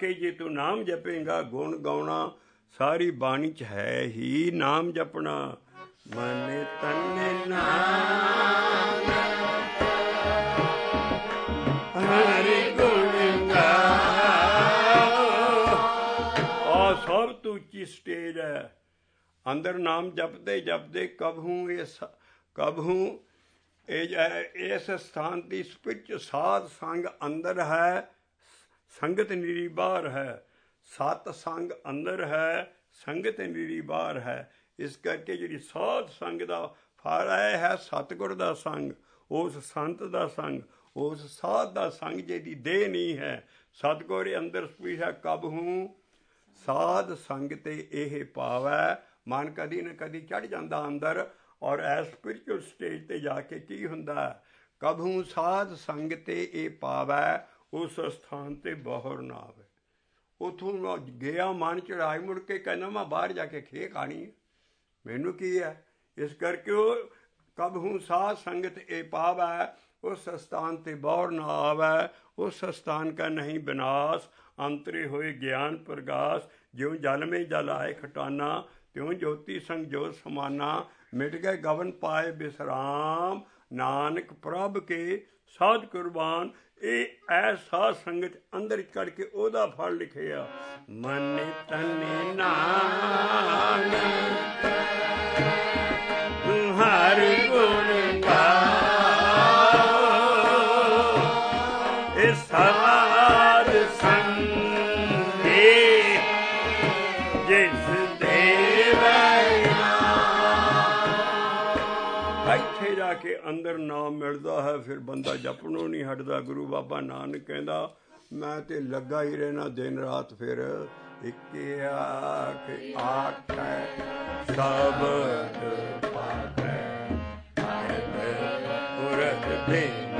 ਕਰਕੇ ਜੇ ਤੂੰ ਨਾਮ ਜਪੇਂਗਾ, ਗੁਣ ਗਾਉਣਾ ਸਾਰੀ ਬਾਣੀ 'ਚ ਹੈ ਹੀ ਨਾਮ ਜਪਣਾ। ਮਨ ਤਨ ਨਾਮ ਹਰਿ ਗੁਣ ਗਾਓ। ਆ ਸਭ ਤੋਂ ਉੱਚੀ ਸਟੇਜ ਹੈ। ਅੰਦਰ ਨਾਮ ਜਪਦੇ ਜਪਦੇ ਕਬਹੂ ਇਸ ਕਬਹੂ ਇਹ ਇਸ ਸਥਾਨ ਦੀ ਵਿੱਚ ਸਾਧ ਸੰਗ ਅੰਦਰ ਹੈ, ਸੰਗਤ ਨਿਰੀ ਬਾਹਰ ਹੈ। ਸਤ ਸੰਗ ਅੰਦਰ ਹੈ, ਸੰਗਤ ਨਿਰੀ ਬਾਹਰ ਹੈ। ਇਸ ਕਰਕੇ ਜਿਹੜੀ ਸਾਧ ਸੰਗ ਦਾ ਫਲ ਹੈ ਸਤਿਗੁਰ ਦਾ ਸੰਗ, ਉਸ ਸੰਤ ਦਾ ਸੰਗ, ਉਸ ਸਾਧ ਦਾ ਸੰਗ ਜਿਹਦੀ ਦੇਹ ਨਹੀਂ ਹੈ। ਸਤਿਗੁਰ ਅੰਦਰ ਸਪੀਸ਼ਾ ਕਬਹੂ ਸਾਧ ਸੰਗ ਤੇ ਇਹ ਪਾਵੈ। ਮਨ ਕਦੀ ਨਾ ਕਦੀ ਚੜ੍ਹ ਜਾਂਦਾ ਅੰਦਰ, ਔਰ ਐ ਸਪਿਰਿਚੁਅਲ ਸਟੇਜ ਤੇ ਜਾ ਕੇ ਕੀ ਹੁੰਦਾ, ਕਬਹੂ ਸਾਧ ਸੰਗ ਤੇ ਇਹ ਪਾਵੈ, ਉਸ ਸਥਾਨ ਤੇ ਬਹਰ ਨਾ ਆਵੇ। ਉੱਥੋਂ ਗਿਆ ਮਨ ਚੜਾਈ, ਮੁੜ ਕੇ ਕਹਿੰਦਾ ਮੈਂ ਬਾਹਰ ਜਾ ਕੇ ਖੇ ਖਾਣੀ ਹੈ, ਮੈਨੂੰ ਕੀ ਹੈ। ਇਸ ਕਰਕੇ ਉਹ ਕਬਹੂ ਸਾਧ ਸੰਗਤ ਇਹ ਪਾਵੈ, ਉਸ ਸਥਾਨ ਤੇ ਬੌਰ ਨਾ ਆਵੈ। ਉਸ ਸਥਾਨ ਕਾ ਨਹੀਂ ਵਿਨਾਸ਼, ਅੰਤਰੇ ਹੋਏ ਗਿਆਨ ਪ੍ਰਗਾਸ। ਜਿਉਂ ਜਲ ਮੇਂ ਜਲ ਆਏ ਖਟਾਨਾ, ਤਿਉਂ ਜੋਤੀ ਸੰਗ ਜੋਤ ਸਮਾਨਾ। ਮਿਟ ਗਏ ਗਵਨ ਪਾਏ ਬਿਸਰਾਮ, ਨਾਨਕ ਪ੍ਰਭ ਕੇ ਸਾਧ ਕੁਰਬਾਨ। ਇਹ ਐਸਾ ਸੰਗਤ ਅੰਦਰ ਚੜ੍ਹ ਕੇ ਉਹਦਾ ਫਲ ਲਿਖਿਆ। ਮਨ ਤਨ ਨਾਮ ਹਰ ਗੁਣ ਗਾਓ। ਇਹ ਸਾਧ ਸੰਗੇ ਜਿਸ ਇੱਥੇ ਜਾ ਕੇ ਅੰਦਰ ਨਾਮ ਮਿਲਦਾ ਹੈ, ਫਿਰ ਬੰਦਾ ਜਪਣੋਂ ਨਹੀਂ ਹਟਦਾ। ਗੁਰੂ ਬਾਬਾ ਨਾਨਕ ਕਹਿੰਦਾ ਮੈਂ ਤੇ ਲੱਗਾ ਹੀ ਰਹਿਣਾ ਦਿਨ ਰਾਤ। ਫਿਰ ਇੱਕ ਆਖ ਆਖੈ ਸ਼ਬਦ ਪਾਖੈ, ਪੁਰਖ ਦਿਨ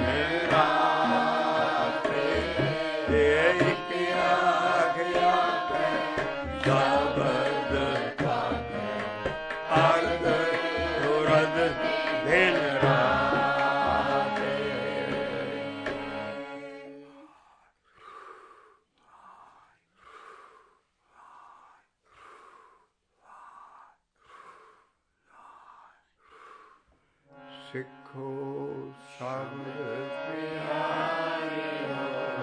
ਰਾਤ। ਇੱਕ ਆਖ ਆਖੈ ਸ਼ਬਦ ਪਾਖੈ, ਅਰਧ ਪੁਰਖ ਦਿਨ ਰਾਤ। ਸਿੱਖੋ ਸ਼ਬਦ ਪਿਆਰਿਓ,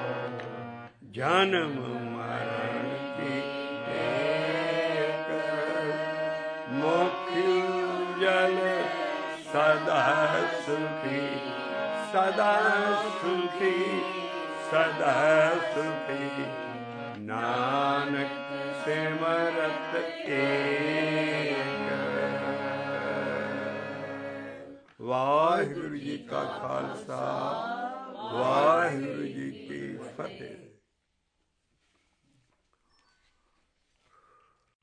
ਜਨਮ ਮਰਨ ਕੀ ਏਕ, ਮੁਖ ਜਲ ਸਦਾ ਸੁਖੀ, ਸਦਾ ਸੁਖੀ, ਸਦਾ ਸੁਖੀ। ਨਾਨਕ ਸਿਮਰਤ ਏਕ। ਵਾਹਿਗੁਰੂ ਜੀ ਕਾ ਖਾਲਸਾ, ਵਾਹਿਗੁਰੂ